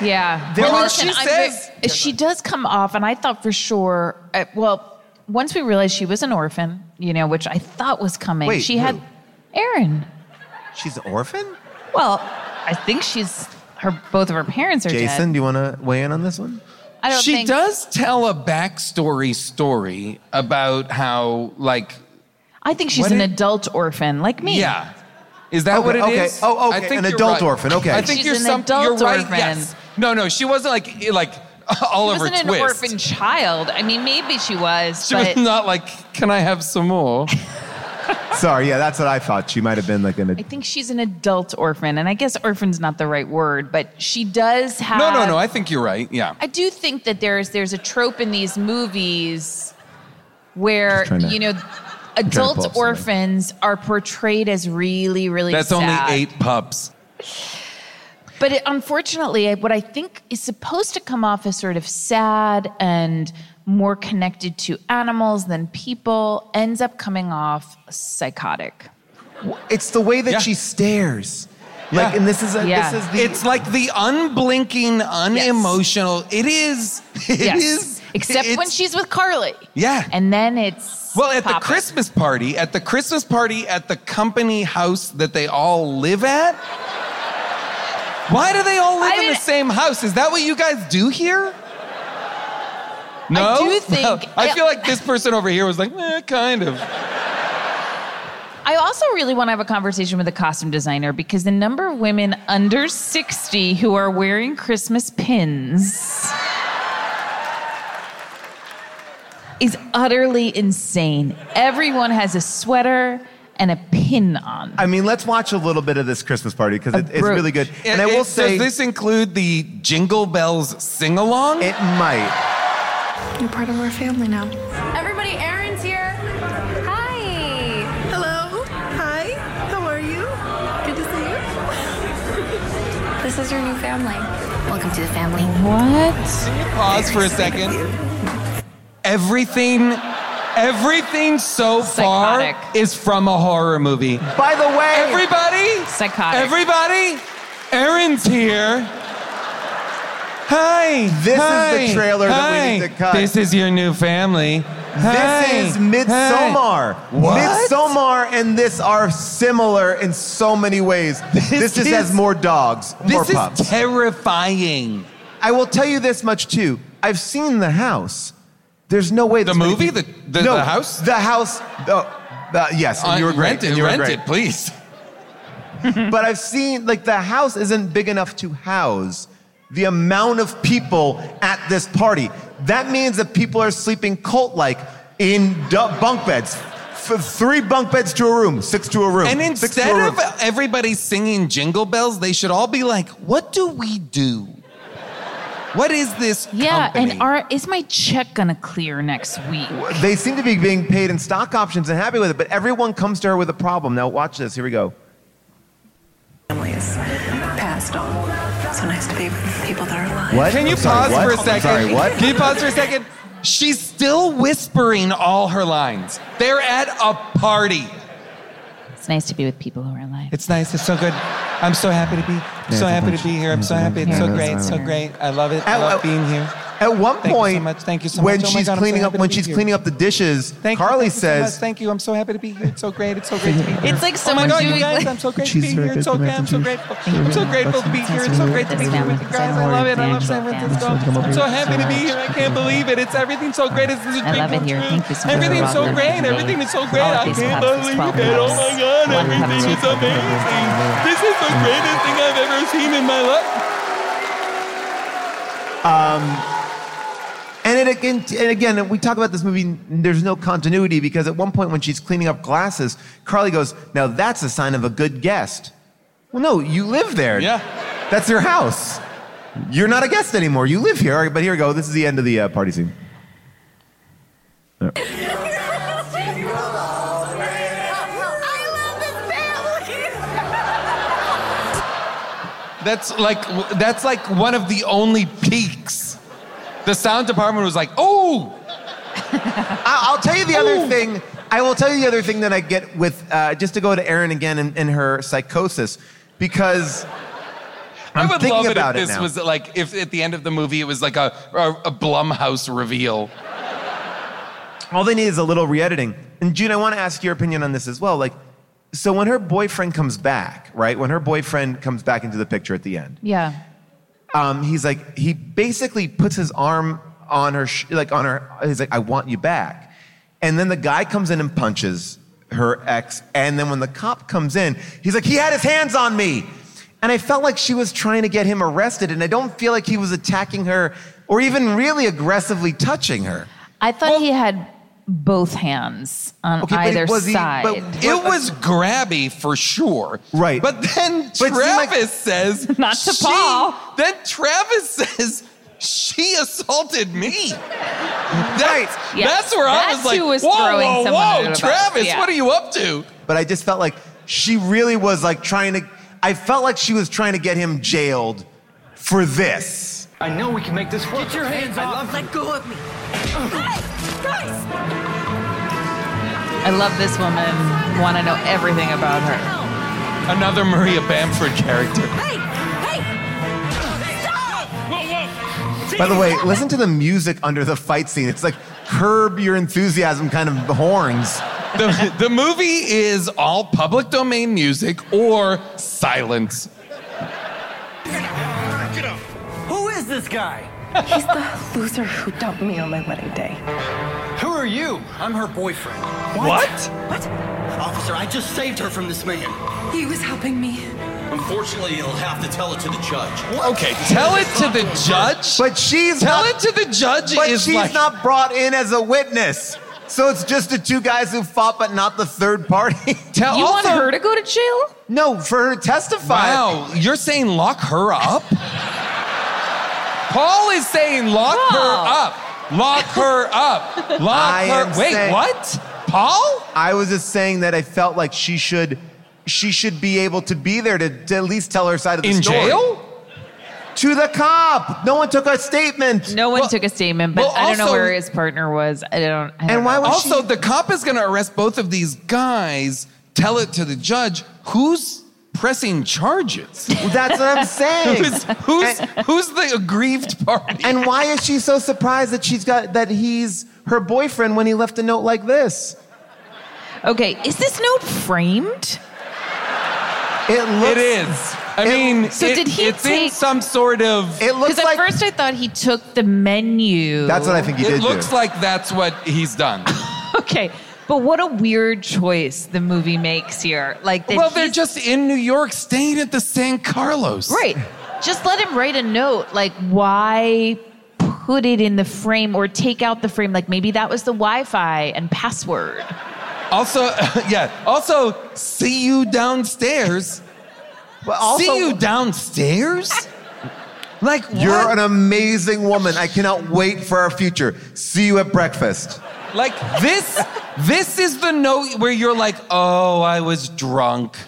she does come off, and I thought for sure, once we realized she was an orphan, you know, which I thought was coming. Wait, she had Erin. She's an orphan? Well, I think both of her parents are dead. Jason, do you want to weigh in on this one? She does tell a backstory story about how, like... I think she's an adult orphan, like me. Yeah. Is that what it is? Oh, okay. I think an adult orphan. Okay. I think she's an adult right. orphan. Yes. No, she wasn't like Oliver Twist. She wasn't an orphan child. I mean, maybe she was, She was not like, can I have some more? Sorry, yeah, that's what I thought. She might have been like I think she's an adult orphan, and I guess orphan's not the right word, but she does have... No, I think you're right, yeah. I do think that there's a trope in these movies where, you know, adult orphans are portrayed as really, really That's sad. only 8 pups. But unfortunately, what I think is supposed to come off as sort of sad and more connected to animals than people ends up coming off psychotic. It's the way that she stares. Like, and this is the. It's like the unblinking, unemotional. It is. It is. Except when she's with Carly. Yeah. And then it's. Well, at the Christmas party at the company house that they all live at. Why do they all live in the same house? Is that what you guys do here? No? I do think. I feel like this person over here was like, kind of. I also really want to have a conversation with the costume designer because the number of women under 60 who are wearing Christmas pins is utterly insane. Everyone has a sweater and a pin on. I mean, let's watch a little bit of this Christmas party because it's really good. And I will say, does this include the Jingle Bells sing-along? It might. You're part of our family now. Everybody, Erin's here. Hi. Hello. Hi. How are you? Good to see you. This is your new family. Welcome to the family. What? Can you pause for a second? Everything so far is from a horror movie. By the way, everybody, Erin's here. Hi. This is the trailer that we need to cut. This is your new family. This is Midsommar. What? Midsommar and this are similar in so many ways. This just has more dogs, more pups. This is terrifying. I will tell you this much too. I've seen the house. There's no way. The movie? The house? The house. Yes, and you were great. Rent it, please. But I've seen, like, the house isn't big enough to house the amount of people at this party. That means that people are sleeping cult-like in bunk beds. 3 bunk beds to a room, 6 to a room. And instead of everybody singing Jingle Bells, they should all be like, what do we do? What is this company? And is my check gonna clear next week? They seem to be being paid in stock options and happy with it, but everyone comes to her with a problem. Now watch this, here we go. Families passed on. So nice to be with people that are alive. What? Can you pause for a second? Sorry, what? Can you pause for a second? She's still whispering all her lines. They're at a party. It's nice to be with people who are alive. It's nice. It's so good. I'm so happy to be here. I'm so happy. It's so great. It's so great. I love it. I love being here. At one point, Thank you so when much. she's cleaning up the dishes, Carly says, "Thank you. I'm so happy to be here. It's so great. It's so great to be here." It's like someone doing. You guys, I'm so great to be here. It's so great. I'm so grateful. I'm so grateful to be here. It's so great to be here with you guys. I love it. I love San Francisco. I'm so happy to be here. I can't believe it. It's everything so great. It's a dream. I love it here. Thank you so much. Everything's so great. Everything is so great. I can't believe it. Oh my God. Everything is amazing. This is the greatest thing I've ever seen in my life. And again, we talk about this movie, there's no continuity because at one point when she's cleaning up glasses, Carly goes, now that's a sign of a good guest. Well, no, you live there. Yeah. That's your house. You're not a guest anymore. You live here. All right, but here we go. This is the end of the party scene. Yep. That's like one of the only peaks. The sound department was like, "Oh!" I'll tell you the other thing. I will tell you the other thing that I get with just to go to Erin again and her psychosis, because I'm thinking love about it it if this now. was like if at the end of the movie it was like a Blumhouse reveal. All they need is a little re-editing. And June, I want to ask your opinion on this as well. Like, so when her boyfriend comes back, right? When her boyfriend comes back into the picture at the end. Yeah. He's like, he basically puts his arm on her, he's like, I want you back. And then the guy comes in and punches her ex. And then when the cop comes in, he's like, he had his hands on me. And I felt like she was trying to get him arrested. And I don't feel like he was attacking her or even really aggressively touching her. I thought he had both hands on either side. It was grabby for sure. Right. But then Travis says... Not to Paul. Then Travis says, she assaulted me. That's where I was like, whoa, Travis, what are you up to? But I just felt like she really was like I felt like she was trying to get him jailed for this. I know we can make this work. Get your hands off. Let go of me. Guys! I love this woman. Want to know everything about her. Another Maria Bamford character. Hey! Stop! By the way, listen to the music under the fight scene. It's like Curb Your Enthusiasm kind of horns. The movie is all public domain music or silence. Get up. Who is this guy? He's the loser who dumped me on my wedding day. Who are you? I'm her boyfriend. What? Officer, I just saved her from this man. He was helping me. Unfortunately, you'll have to tell it to the judge. Okay, tell it to the judge? But she's Tell it to the judge But is she's like... not brought in as a witness. So it's just the two guys who fought, but not the third party. You want her to go to jail? No, for her to testify. Wow, you're saying lock her up? Paul is saying lock her up. Lock her up. Wait, what? Paul? I was just saying that I felt like she should be able to be there to at least tell her side of the story. In jail? To the cop. No one took a statement. No one took a statement, but I don't know where his partner was. I don't know. Also, the cop is going to arrest both of these guys, tell it to the judge. Who's pressing charges? That's what I'm saying. Who's the aggrieved party? And why is she so surprised that he's her boyfriend when he left a note like this? Okay, is this note framed? It is. Did he take in some sort of... It looks Because at first I thought he took the menu. That's what I think he did. It looks like that's what he's done. Okay, but what a weird choice the movie makes here. They're just in New York, staying at the San Carlos. Right. Just let him write a note. Like, why put it in the frame or take out the frame? Like, maybe that was the Wi-Fi and password. Also, see you downstairs. See you downstairs? Like, what? You're an amazing woman. I cannot wait for our future. See you at breakfast. Like, this is the note where you're like, oh, I was drunk.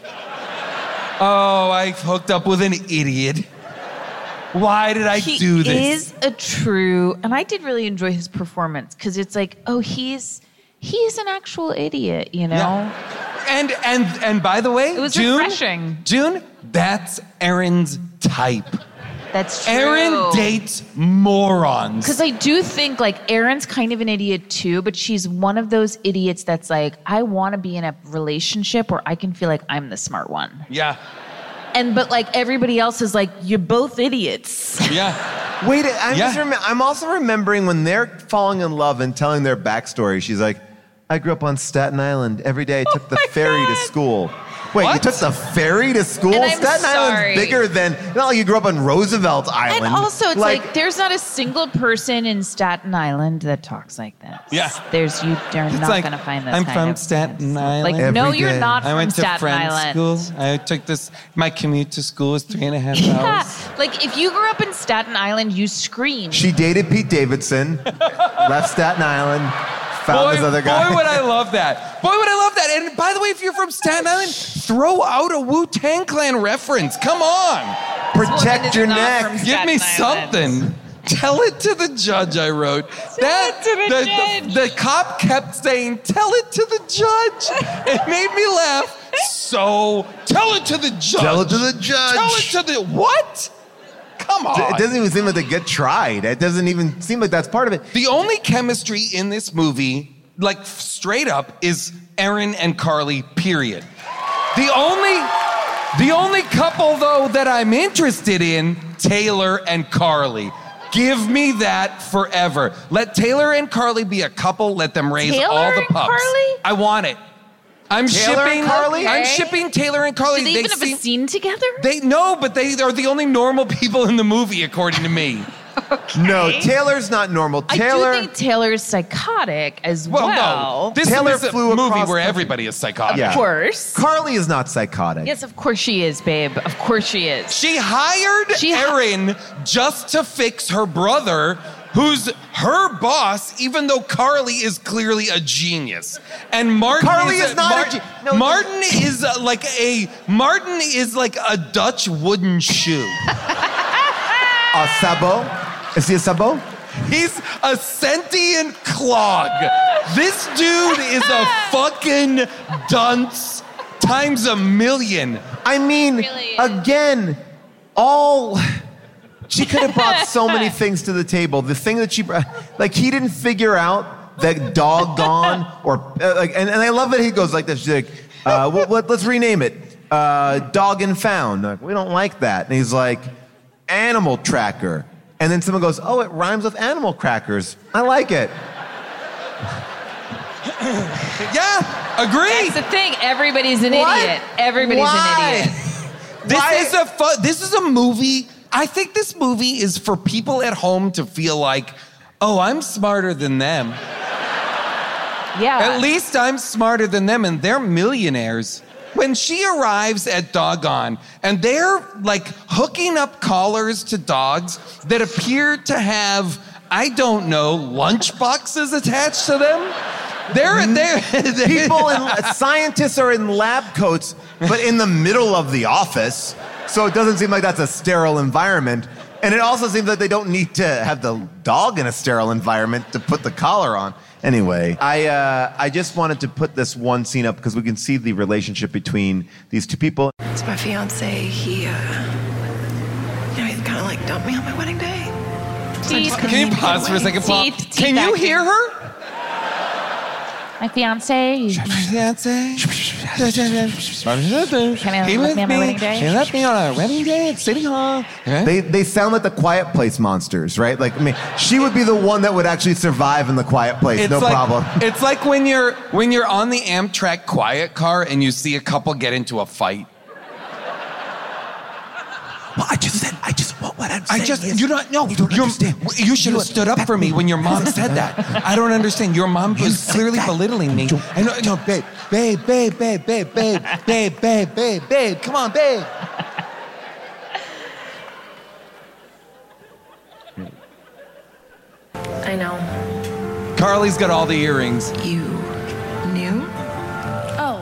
Oh, I hooked up with an idiot. Why did I do this? He is a true, and I did really enjoy his performance because it's like, oh, he's an actual idiot, you know? Yeah. And by the way, it was refreshing. June, that's Erin's type. That's true. Erin dates morons. Because I do think, like, Erin's kind of an idiot too, but she's one of those idiots that's like, I want to be in a relationship where I can feel like I'm the smart one. Yeah. But like everybody else is like, you're both idiots. Yeah. Wait, I'm also remembering when they're falling in love and telling their backstory. She's like, I grew up on Staten Island. Every day I took the ferry to school. Wait, what? You took the ferry to school? Staten Island's bigger than, not like you grew up on Roosevelt Island. And also, it's like there's not a single person in Staten Island that talks like this. Yeah. You're not going to find this I'm kind from of Staten Island. Like, no, you're not I from went to Staten Friends Island. school. I took my commute to school was 3.5 Yeah. hours. Like, if you grew up in Staten Island, you scream. She dated Pete Davidson, left Staten Island, found this other guy. Boy, would I love that. And by the way, if you're from Staten Island, throw out a Wu-Tang Clan reference. Come on. Protect your neck. Give me something. Tell it to the judge, I wrote. The cop kept saying, tell it to the judge. It made me laugh. So, tell it to the judge. Tell it to the judge. Tell it to the... What? Come on. It doesn't even seem like they get tried. It doesn't even seem like that's part of it. The only chemistry in this movie, like straight up, is Erin and Carly, period. The only couple, though, that I'm interested in, Taylor and Carly. Give me that forever. Let Taylor and Carly be a couple. Let them raise all the pups. Carly? I want it. I'm Taylor shipping and Carly? I'm shipping Taylor and Carly. Do they even have a scene together? They but they are the only normal people in the movie, according to me. Okay. No, Taylor's not normal. I do think Taylor's psychotic as well. No. This Taylor is a flew movie across where the- everybody is psychotic. Of course. Carly is not psychotic. Yes, of course she is, babe. Of course she is. She hired Erin just to fix her brother who's her boss, even though Carly is clearly a genius. And Martin Carly is not a genius. No, Martin is like a Dutch wooden shoe. A sabot? Is he a sabot? He's a sentient clog. This dude is a fucking dunce times a million. I mean, again, she could have brought so many things to the table. The thing that she brought, like, he didn't figure out that doggone and I love that he goes like this. She's like, let's rename it. Dog and Found. Like, we don't like that. And he's like, Animal Tracker. And then someone goes, oh, it rhymes with animal crackers. I like it. Yeah, agree. That's the thing. Everybody's an idiot. Everybody's an idiot. This is a movie. I think this movie is for people at home to feel like, oh, I'm smarter than them. Yeah. At least I'm smarter than them, and they're millionaires. When she arrives at Doggone, and they're like hooking up collars to dogs that appear to have, I don't know, lunch boxes attached to them. Scientists are in lab coats, but in the middle of the office. So it doesn't seem like that's a sterile environment. And it also seems like they don't need to have the dog in a sterile environment to put the collar on. Anyway, I just wanted to put this one scene up because we can see the relationship between these two people. It's my fiance. He kind of like dumped me on my wedding day. Can you pause for a second, Paul? Can you hear her? My fiance. He Can I let me on my wedding day? He left me on a wedding day at City Hall. They sound like the Quiet Place monsters, right? Like, I mean, she would be the one that would actually survive in the Quiet Place, problem. It's like when you're on the Amtrak quiet car and you see a couple get into a fight. Well, what I'm saying is, you should have stood up for me when your mom said that. I don't understand. Your mom was clearly belittling me. I know, babe, come on, babe. I know. Carly's got all the earrings. You knew? Oh.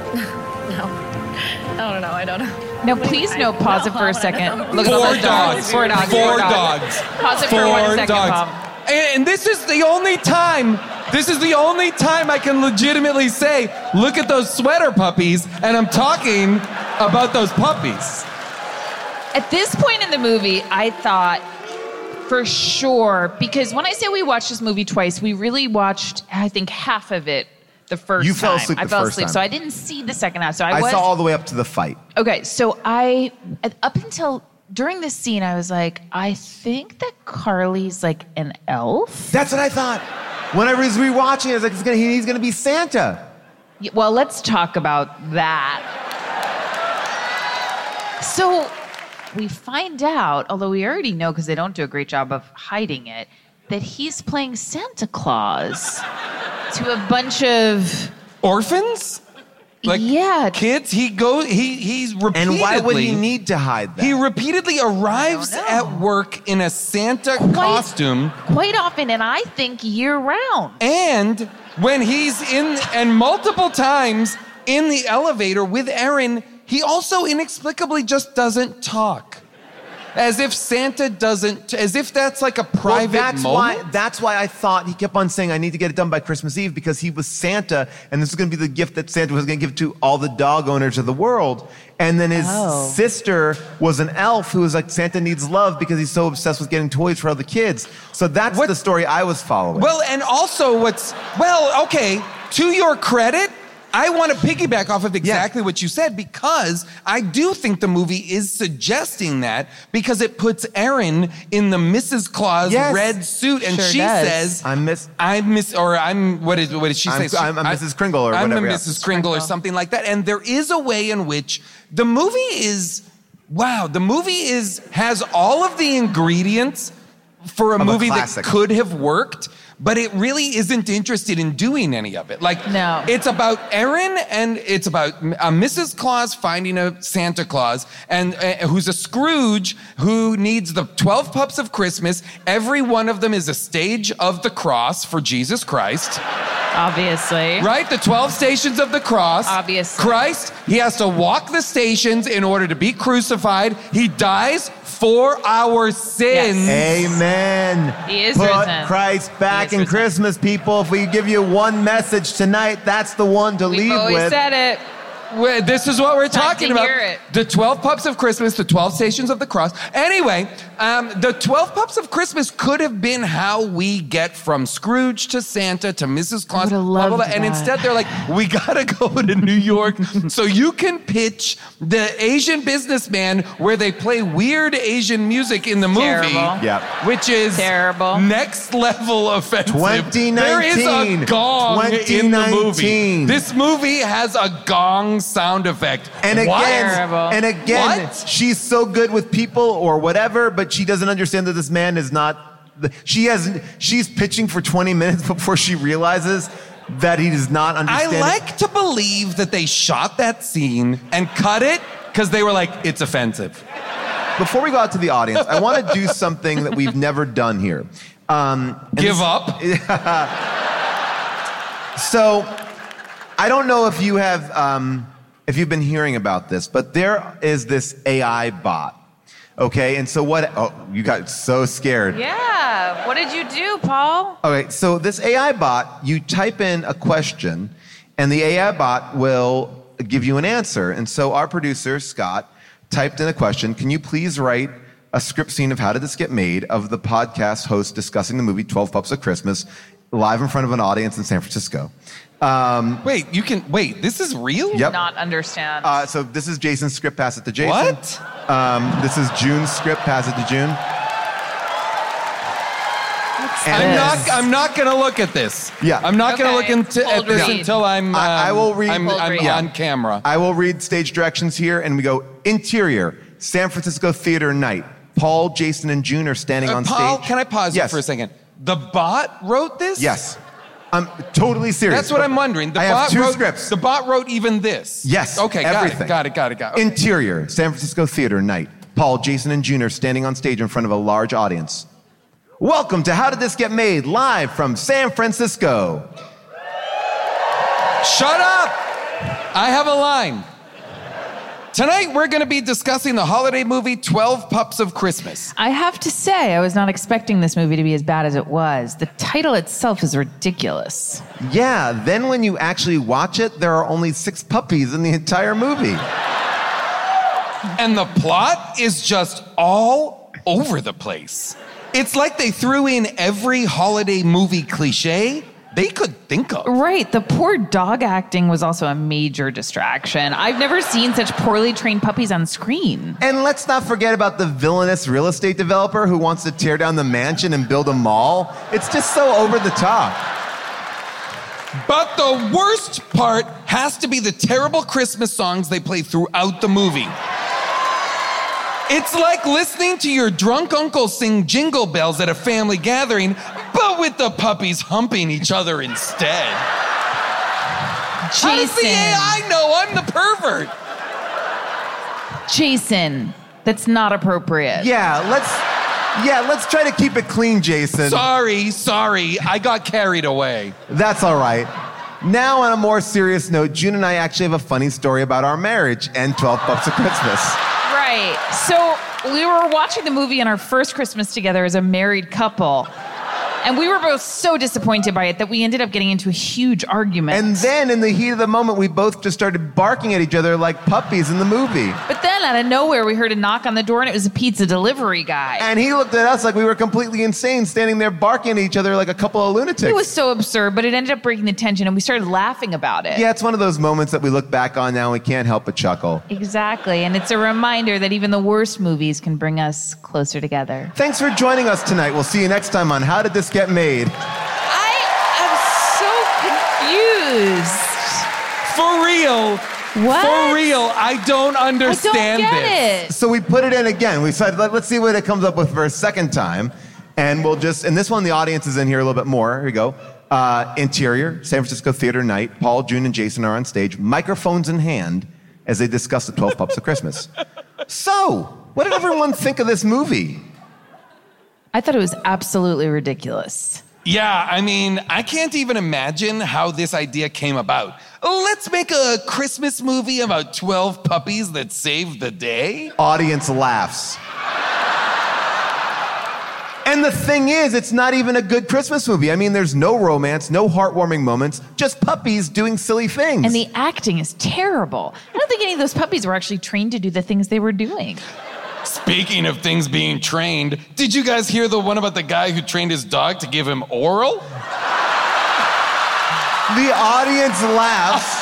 No, I don't know. No, please pause it for a second. Look at all Four those dogs. Four dogs. Pause it for 1 second, Bob. And this is the only time I can legitimately say, look at those sweater puppies, and I'm talking about those puppies. At this point in the movie, I thought for sure, because when I say we watched this movie twice, we really watched, I think, half of it the first time. You fell asleep I the fell first asleep, time. so I didn't see the second half. So I saw all the way up to the fight. Okay, so up until during this scene, I was like, I think that Carly's like an elf. That's what I thought. When I was rewatching it, I was like, he's gonna be Santa. Well, let's talk about that. So we find out, although we already know because they don't do a great job of hiding it, that he's playing Santa Claus to a bunch of orphans? Like kids? He's repeatedly... And why would he need to hide that? He repeatedly arrives at work in a Santa costume. Quite often, and I think year-round. And when he's and multiple times in the elevator with Erin, he also inexplicably just doesn't talk. As if Santa doesn't, as if that's like a private moment. That's why I thought he kept on saying, I need to get it done by Christmas Eve, because he was Santa, and this was going to be the gift that Santa was going to give to all the dog owners of the world. And then his sister was an elf who was like, Santa needs love because he's so obsessed with getting toys for other kids. So that's the story I was following. Well, and also okay, to your credit, I want to piggyback off of exactly what you said, because I do think the movie is suggesting that, because it puts Erin in the Mrs. Claus red suit, and she says, what did she say? I'm Mrs. Kringle or whatever. I'm a Mrs. Kringle or something like that. And there is a way in which the movie has all of the ingredients for a movie that could have worked, but it really isn't interested in doing any of it. Like, No. it's about Erin and it's about Mrs. Claus finding a Santa Claus and who's a Scrooge who needs the 12 pups of Christmas. Every one of them is a stage of the cross for Jesus Christ. Obviously. Right? The 12 stations of the cross. Obviously. Christ, he has to walk the stations in order to be crucified. He dies for our sins. Amen. He is Put risen. Christ back in Christmas, people. If we give you one message tonight, that's the one to leave We've always with. said it. This is what we're Time talking to about. hear it. The 12 pups of Christmas, the 12 stations of the cross. Anyway, the 12 pups of Christmas could have been how we get from Scrooge to Santa to Mrs. Claus. I would've blah, blah, blah. loved And that. instead they're like, we gotta go to New York so you can pitch the Asian businessman where they play weird Asian music in the movie. Terrible. Yeah. Which is Terrible. next level offensive. 2019. There is a gong in the movie. 2019. This movie has a gong sound effect. And What? again, What? she's so good with people or whatever, but she doesn't understand that this man is not. She's pitching for 20 minutes before she realizes that he does not understand. I like to believe that they shot that scene and cut it because they were like, it's offensive. Before we go out to the audience, I want to do something that we've never done here. Give up? So, I don't know if you have, if you've been hearing about this, but there is this AI bot. Okay, and so what? Oh, you got so scared. Yeah. What did you do, Paul? Okay, so this AI bot, you type in a question, and the AI bot will give you an answer. And so our producer, Scott, typed in a question. Can you please write a script scene of How Did This Get Made of the podcast host discussing the movie 12 Pups of Christmas live in front of an audience in San Francisco? Wait, this is real? Yep. Not understand. So this is Jason's script, pass it to Jason. What? This is June's script, pass it to June. I'm not gonna look at this. Yeah. I'm not gonna look at this read. until I'm I will read. I'm on camera. I will read stage directions here, and we go interior, San Francisco Theater night. Paul, Jason, and June are standing on Paul, stage. can I pause you Yes. for a second? The bot wrote this? Yes. I'm totally serious. That's what I'm wondering. I have two scripts. The bot wrote even this. Yes. Okay, everything. got it. Okay. Interior, San Francisco Theater night. Paul, Jason, and June are standing on stage in front of a large audience. Welcome to How Did This Get Made, live from San Francisco. Shut up! I have a line. Tonight, we're going to be discussing the holiday movie 12 Pups of Christmas. I have to say, I was not expecting this movie to be as bad as it was. The title itself is ridiculous. Yeah, then when you actually watch it, there are only 6 puppies in the entire movie. And the plot is just all over the place. It's like they threw in every holiday movie cliche they could think of. Right. The poor dog acting was also a major distraction. I've never seen such poorly trained puppies on screen. And let's not forget about the villainous real estate developer who wants to tear down the mansion and build a mall. It's just so over the top. But the worst part has to be the terrible Christmas songs they play throughout the movie. It's like listening to your drunk uncle sing Jingle Bells at a family gathering, but with the puppies humping each other instead. Jason. How does the AI know I'm the pervert? Jason, that's not appropriate. Yeah, let's try to keep it clean, Jason. Sorry, I got carried away. That's all right. Now, on a more serious note, June and I actually have a funny story about our marriage and 12 Pups of Christmas. Right. So we were watching the movie on our first Christmas together as a married couple. And we were both so disappointed by it that we ended up getting into a huge argument. And then, in the heat of the moment, we both just started barking at each other like puppies in the movie. But then, out of nowhere, we heard a knock on the door, and it was a pizza delivery guy. And he looked at us like we were completely insane, standing there barking at each other like a couple of lunatics. It was so absurd, but it ended up breaking the tension, and we started laughing about it. Yeah, it's one of those moments that we look back on now and we can't help but chuckle. Exactly, and it's a reminder that even the worst movies can bring us closer together. Thanks for joining us tonight. We'll see you next time on How Did This Get Made? I am so confused. For real. What? For real, I don't understand I don't get this. So we put it in again. We said, let's see what it comes up with for a second time. And and this one, the audience is in here a little bit more. Here we go. Interior, San Francisco Theater Night. Paul, June, and Jason are on stage, microphones in hand, as they discuss the 12 Pups of Christmas. So, what did everyone think of this movie? I thought it was absolutely ridiculous. Yeah, I mean, I can't even imagine how this idea came about. Let's make a Christmas movie about 12 puppies that saved the day? Audience laughs. And the thing is, it's not even a good Christmas movie. I mean, there's no romance, no heartwarming moments, just puppies doing silly things. And the acting is terrible. I don't think any of those puppies were actually trained to do the things they were doing. Speaking of things being trained, did you guys hear the one about the guy who trained his dog to give him oral? The audience laughs.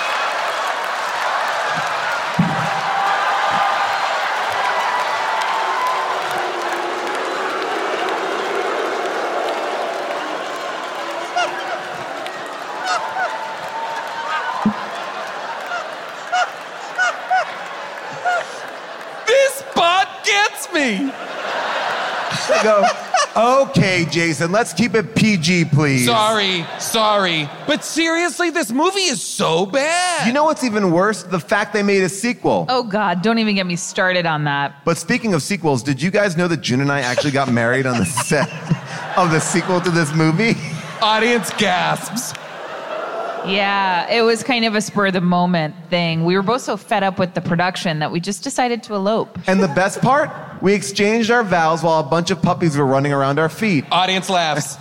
Me. They go, okay, Jason, let's keep it PG, please. Sorry. But seriously, this movie is so bad. You know what's even worse? The fact they made a sequel. Oh, God, don't even get me started on that. But speaking of sequels, did you guys know that June and I actually got married on the set of the sequel to this movie? Audience gasps. Yeah, it was kind of a spur-of-the-moment thing. We were both so fed up with the production that we just decided to elope. And the best part? We exchanged our vows while a bunch of puppies were running around our feet. Audience laughs.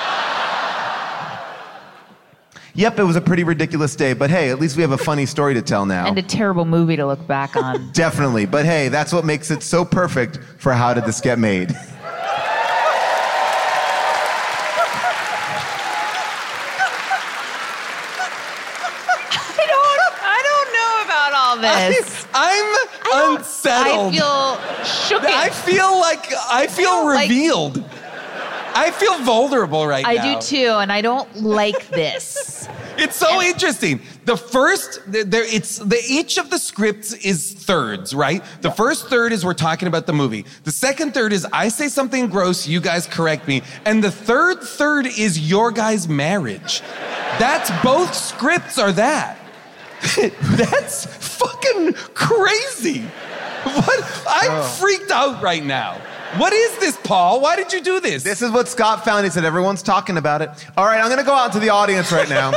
Yep, it was a pretty ridiculous day, but hey, at least we have a funny story to tell now. And a terrible movie to look back on. Definitely, but hey, that's what makes it so perfect for How Did This Get Made? This. I'm unsettled. I feel shook. I feel revealed. Like, I feel vulnerable right now. I do too, and I don't like this. It's so interesting. The first, each of the scripts is thirds, right? The first third is we're talking about the movie. The second third is I say something gross, you guys correct me. And the third is your guys' marriage. That's both scripts are that. That's fucking crazy. What? I'm freaked out right now. What is this, Paul? Why did you do this? This is what Scott found. He said everyone's talking about it. All right, I'm going to go out to the audience right now.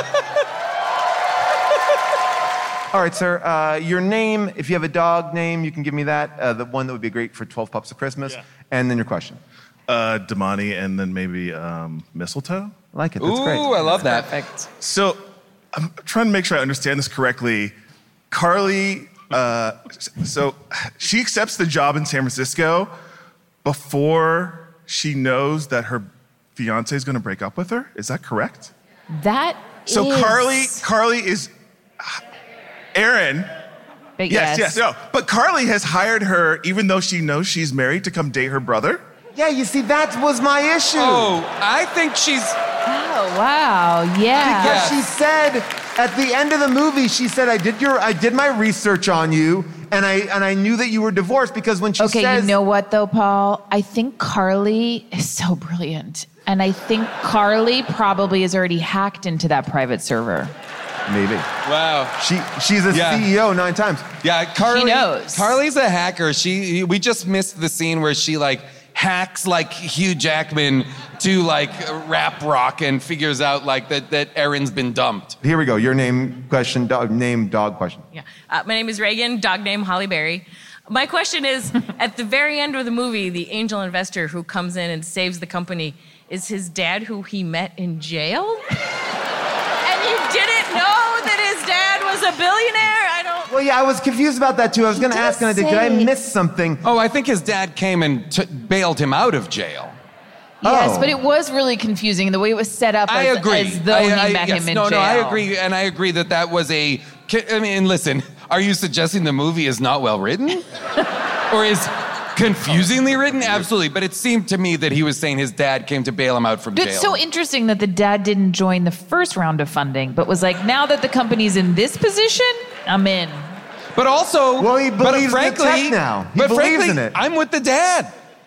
All right, sir. Your name, if you have a dog name, you can give me that. The one that would be great for 12 Pups of Christmas. Yeah. And then your question. Damani, and then maybe Mistletoe. I like it. That's great. Ooh, I love that. Perfect. So I'm trying to make sure I understand this correctly. Carly, so she accepts the job in San Francisco before she knows that her fiance is going to break up with her. Is that correct? So Carly is Aaron. Yes. No, but Carly has hired her, even though she knows she's married, to come date her brother. Yeah, you see, that was my issue. Oh, I think she's... Oh, wow, yeah. Because she said, at the end of the movie, she said, I did my research on you, and I knew that you were divorced, because when she says... Okay, you know what, though, Paul? I think Carly is so brilliant. And I think Carly probably has already hacked into that private server. Maybe. Wow. She's a CEO 9 times. Yeah, Carly... She knows. Carly's a hacker. We just missed the scene where she, hacks like Hugh Jackman to rap rock and figures out that Erin's been dumped. Here we go. Your name question, dog question. Yeah. My name is Reagan, dog name Holly Berry. My question is, at the very end of the movie, the angel investor who comes in and saves the company is his dad who he met in jail? And you didn't know that his dad was a billionaire? Well, yeah, I was confused about that too. I was going to ask, did I miss something? Oh, I think his dad came and bailed him out of jail. Yes, but it was really confusing the way it was set up. I agree. As though he met him in jail. No, I agree, and I agree that was a. I mean, listen, are you suggesting the movie is not well written, or is confusingly written? Absolutely, but it seemed to me that he was saying his dad came to bail him out from jail. It's so interesting that the dad didn't join the first round of funding, but was like, now that the company's in this position, I'm in. But also, well, he believes in the tech now. He believes in it. I'm with the dad.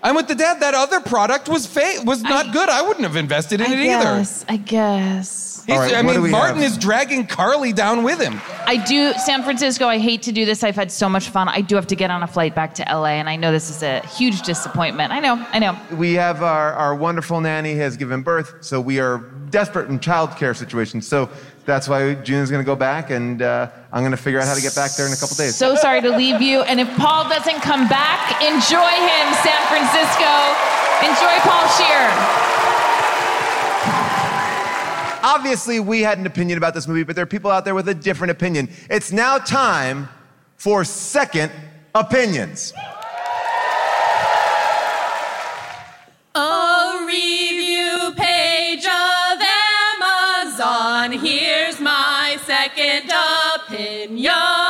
I'm with the dad. That other product was not good. I wouldn't have invested in it either. I guess. All right, Martin is dragging Carly down with him. I do, San Francisco, I hate to do this. I've had so much fun. I do have to get on a flight back to LA, and I know this is a huge disappointment. I know. We have our wonderful nanny has given birth, so we are desperate in childcare situations. So that's why June's going to go back, and I'm going to figure out how to get back there in a couple days. So sorry to leave you. And if Paul doesn't come back, enjoy him, San Francisco. Enjoy Paul Scheer. Obviously, we had an opinion about this movie, but there are people out there with a different opinion. It's now time for Second Opinions. A review page of Amazon. Here's my second opinion.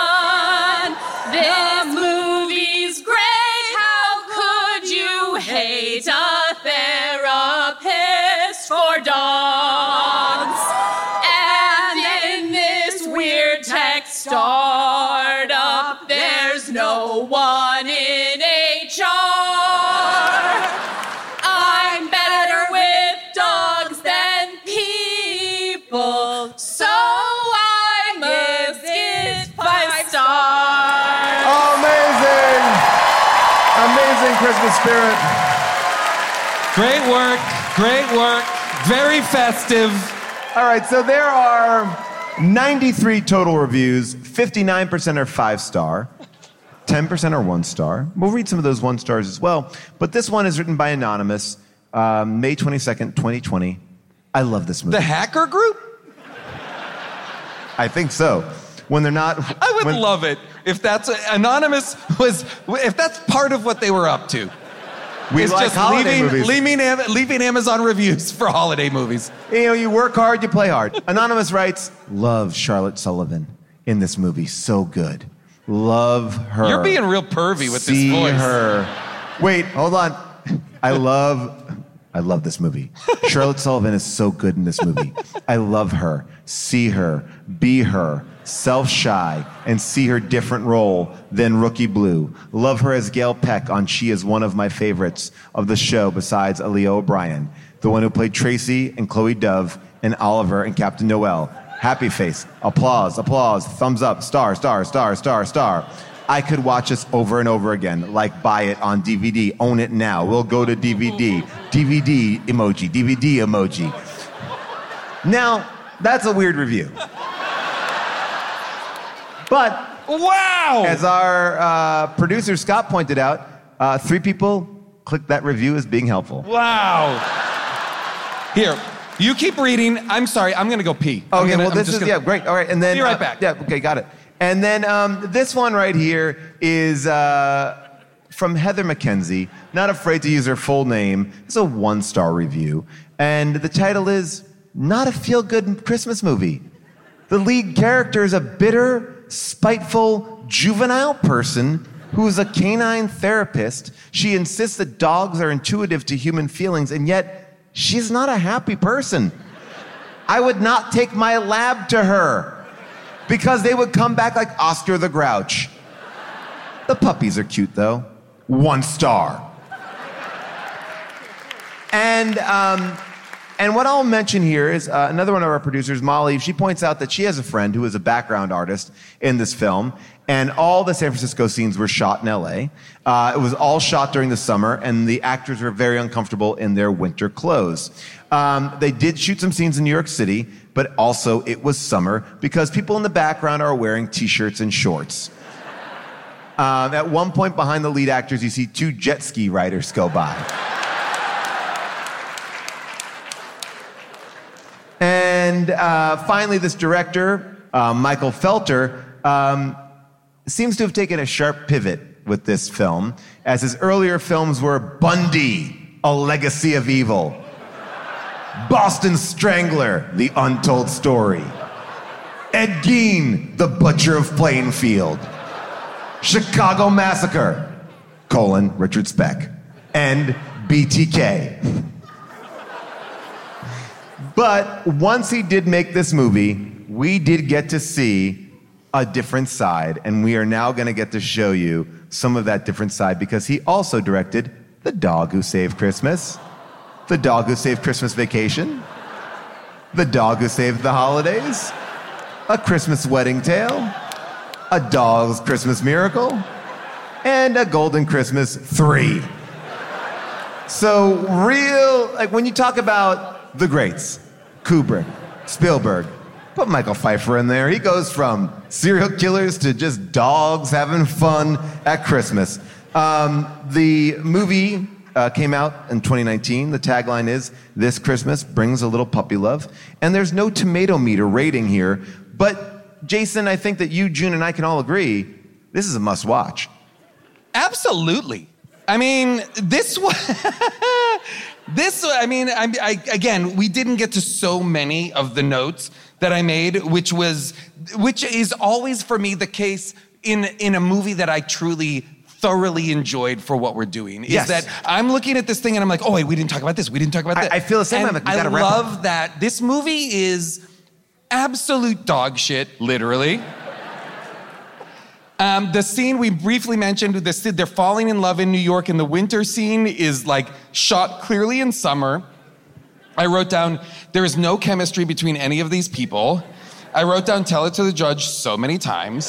This movie's great. How could you hate a therapist for dogs? And in this weird tech startup, there's no one in HR. I'm better with dogs than people, so I give it 5 stars. Amazing Christmas spirit. Great work. Very festive. All right, so there are 93 total reviews. 59% are 5-star. 10% are 1-star. We'll read some of those 1 stars as well. But this one is written by Anonymous, May 22nd, 2020. I love this movie. The hacker group? I think so. When they're not... I would love it if that's... Anonymous was... If that's part of what they were up to. We like holiday movies. Leaving Amazon reviews for holiday movies. You know, you work hard, you play hard. Anonymous writes, love Charlotte Sullivan in this movie. So good. Love her. You're being real pervy with this voice. See her. Wait, hold on. I love this movie. Charlotte Sullivan is so good in this movie. I love her. See her. Be her. Self-shy, and see her different role than Rookie Blue. Love her as Gail Peck on She Is One of My Favorites of the show besides Aaliyah O'Brien, the one who played Tracy and Chloe Dove and Oliver and Captain Noel. Happy face. Applause. Thumbs up. Star. I could watch this over and over again, like buy it on DVD. Own it now. We'll go to DVD. DVD emoji. Now, that's a weird review. But wow! As our producer Scott pointed out, 3 people clicked that review as being helpful. Wow! Here, you keep reading. I'm sorry, I'm gonna go pee. Okay, great. All right, and then be right back. Yeah, okay, got it. And then this one right here is from Heather McKenzie. Not afraid to use her full name. It's a 1-star review, and the title is "Not a Feel-Good Christmas Movie." The lead character is a bitter, spiteful, juvenile person who is a canine therapist. She insists that dogs are intuitive to human feelings, and yet she's not a happy person. I would not take my lab to her because they would come back like Oscar the Grouch. The puppies are cute, though. 1 star. And what I'll mention here is another one of our producers, Molly. She points out that she has a friend who is a background artist in this film, and all the San Francisco scenes were shot in LA. It was all shot during the summer, and the actors were very uncomfortable in their winter clothes. They did shoot some scenes in New York City, but also it was summer because people in the background are wearing T-shirts and shorts. At one point behind the lead actors, you see 2 jet ski riders go by. And finally, this director, Michael Felter, seems to have taken a sharp pivot with this film, as his earlier films were Bundy, A Legacy of Evil, Boston Strangler, The Untold Story, Ed Gein, The Butcher of Plainfield, Chicago Massacre, Richard Speck, and BTK. But once he did make this movie, we did get to see a different side, and we are now going to get to show you some of that different side because he also directed The Dog Who Saved Christmas, The Dog Who Saved Christmas Vacation, The Dog Who Saved the Holidays, A Christmas Wedding Tale, A Dog's Christmas Miracle, and A Golden Christmas 3. So when you talk about the greats, Kubrick, Spielberg, put Michael Pfeiffer in there. He goes from serial killers to just dogs having fun at Christmas. The movie came out in 2019. The tagline is, "This Christmas brings a little puppy love." And there's no tomato meter rating here. But Jason, I think that you, June, and I can all agree, this is a must-watch. Absolutely. I mean, again, we didn't get to so many of the notes that I made, which is always for me the case in a movie that I truly thoroughly enjoyed for what we're doing. Is Yes. that I'm looking at this thing and I'm like, oh wait, we didn't talk about this. We didn't talk about that. I feel the same. And I love that this movie is absolute dog shit, literally. The scene we briefly mentioned, they're falling in love in New York, and the winter scene is like shot clearly in summer. I wrote down, there is no chemistry between any of these people. I wrote down, tell it to the judge so many times.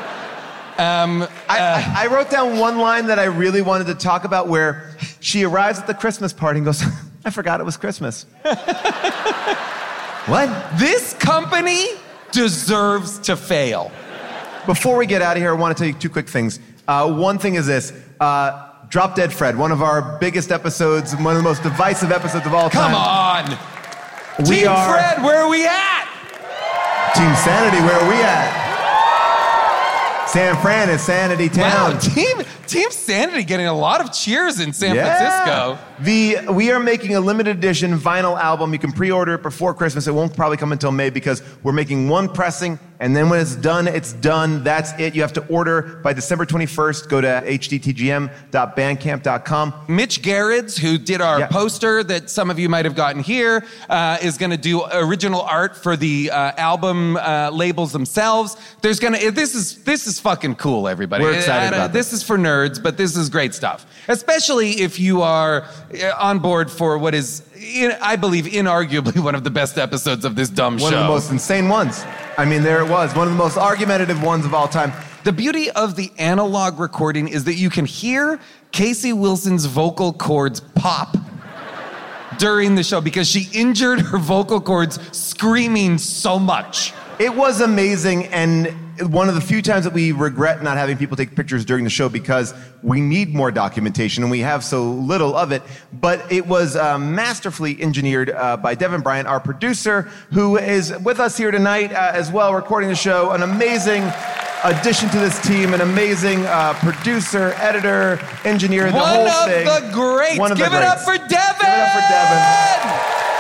I wrote down one line that I really wanted to talk about where she arrives at the Christmas party and goes, I forgot it was Christmas. What? This company deserves to fail. Before we get out of here, I want to tell you two quick things. One thing is this. Drop Dead Fred, one of our biggest episodes, one of the most divisive episodes of all time. Come on. Team Fred, where are we at? Team Sanity, where are we at? San Fran is Sanity Town. Wow, Team Sanity getting a lot of cheers in San Francisco. We are making a limited edition vinyl album. You can pre-order it before Christmas. It won't probably come until May because we're making one pressing, and then when it's done, it's done. That's it. You have to order by December 21st. Go to hdtgm.bandcamp.com. Mitch Gerrits, who did our poster that some of you might have gotten here, is going to do original art for the album labels themselves. This is fucking cool, everybody. We're excited about this. This is for nerds, but this is great stuff. Especially if you are on board for what is, I believe, inarguably one of the best episodes of this dumb show. One of the most insane ones. I mean, there it was. One of the most argumentative ones of all time. The beauty of the analog recording is that you can hear Casey Wilson's vocal cords pop during the show because she injured her vocal cords screaming so much. It was amazing, and one of the few times that we regret not having people take pictures during the show because we need more documentation and we have so little of it. But it was masterfully engineered by Devin Bryant, our producer, who is with us here tonight as well, recording the show. An amazing addition to this team, an amazing producer, editor, engineer, the whole thing. One of the greats. Give it up for Devin! Give it up for Devin.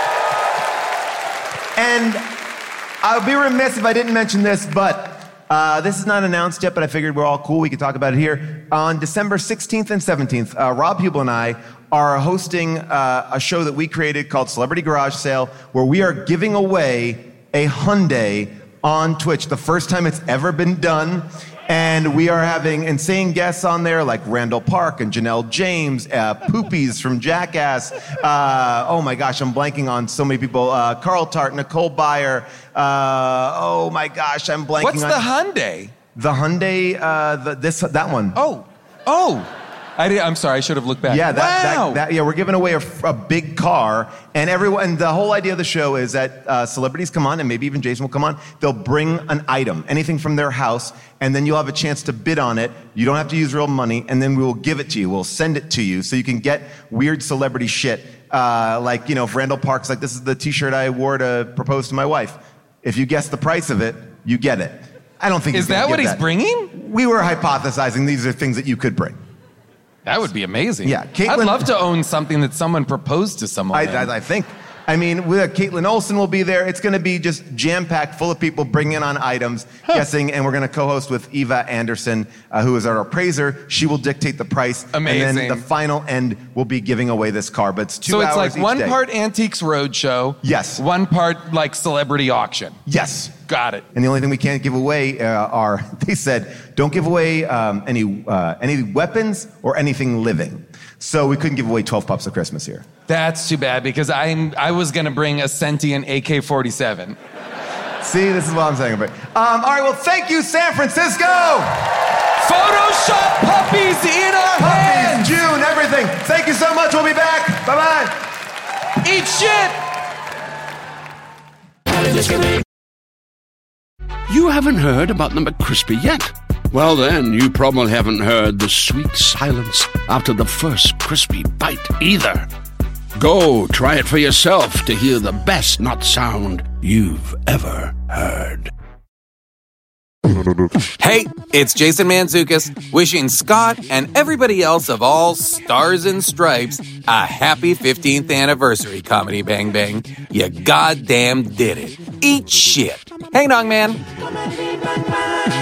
And I'll be remiss if I didn't mention this, but this is not announced yet, but I figured we're all cool. We could talk about it here. On December 16th and 17th, Rob Hubel and I are hosting a show that we created called Celebrity Garage Sale, where we are giving away a Hyundai on Twitch. The first time it's ever been done. And we are having insane guests on there like Randall Park and Janelle James, Poopies from Jackass. Oh my gosh, I'm blanking on so many people. Carl Tart, Nicole Byer. Oh my gosh, I'm blanking What's on... the Hyundai? The Hyundai, that one. Oh. I'm sorry, I should have looked back. Yeah, we're giving away a big car, and everyone. The whole idea of the show is that celebrities come on, and maybe even Jason will come on. They'll bring an item, anything from their house, and then you'll have a chance to bid on it. You don't have to use real money, and then we will give it to you. We'll send it to you, so you can get weird celebrity shit. Like, if Randall Park's like, this is the T-shirt I wore to propose to my wife. If you guess the price of it, you get it. I don't think. Is that what he's bringing? We were hypothesizing these are things that you could bring. That would be amazing. Yeah, I'd love to own something that someone proposed to someone. I think. I mean, Caitlin Olsen will be there. It's going to be just jam-packed, full of people bringing on items, guessing, and we're going to co-host with Eva Anderson, who is our appraiser. She will dictate the price. Amazing. And then the final end will be giving away this car, but it's 2 hours each day. So it's like one part Antiques Roadshow. Yes. One part like Celebrity Auction. Yes. Got it. And the only thing we can't give away they said, don't give away any weapons or anything living. So we couldn't give away 12 pups at Christmas here. That's too bad because I was going to bring a sentient AK-47. See, this is what I'm saying about it. All right, well, thank you, San Francisco! Photoshop puppies in our hands! June, everything. Thank you so much. We'll be back. Bye-bye. Eat shit! You haven't heard about the McCrispy yet? Well, then, you probably haven't heard the sweet silence after the first crispy bite either. Go try it for yourself to hear the best nut sound you've ever heard. Hey, it's Jason Mantzoukas wishing Scott and everybody else of all stars and stripes a happy 15th anniversary, Comedy Bang Bang. You goddamn did it. Eat shit. Hey, Nong Man.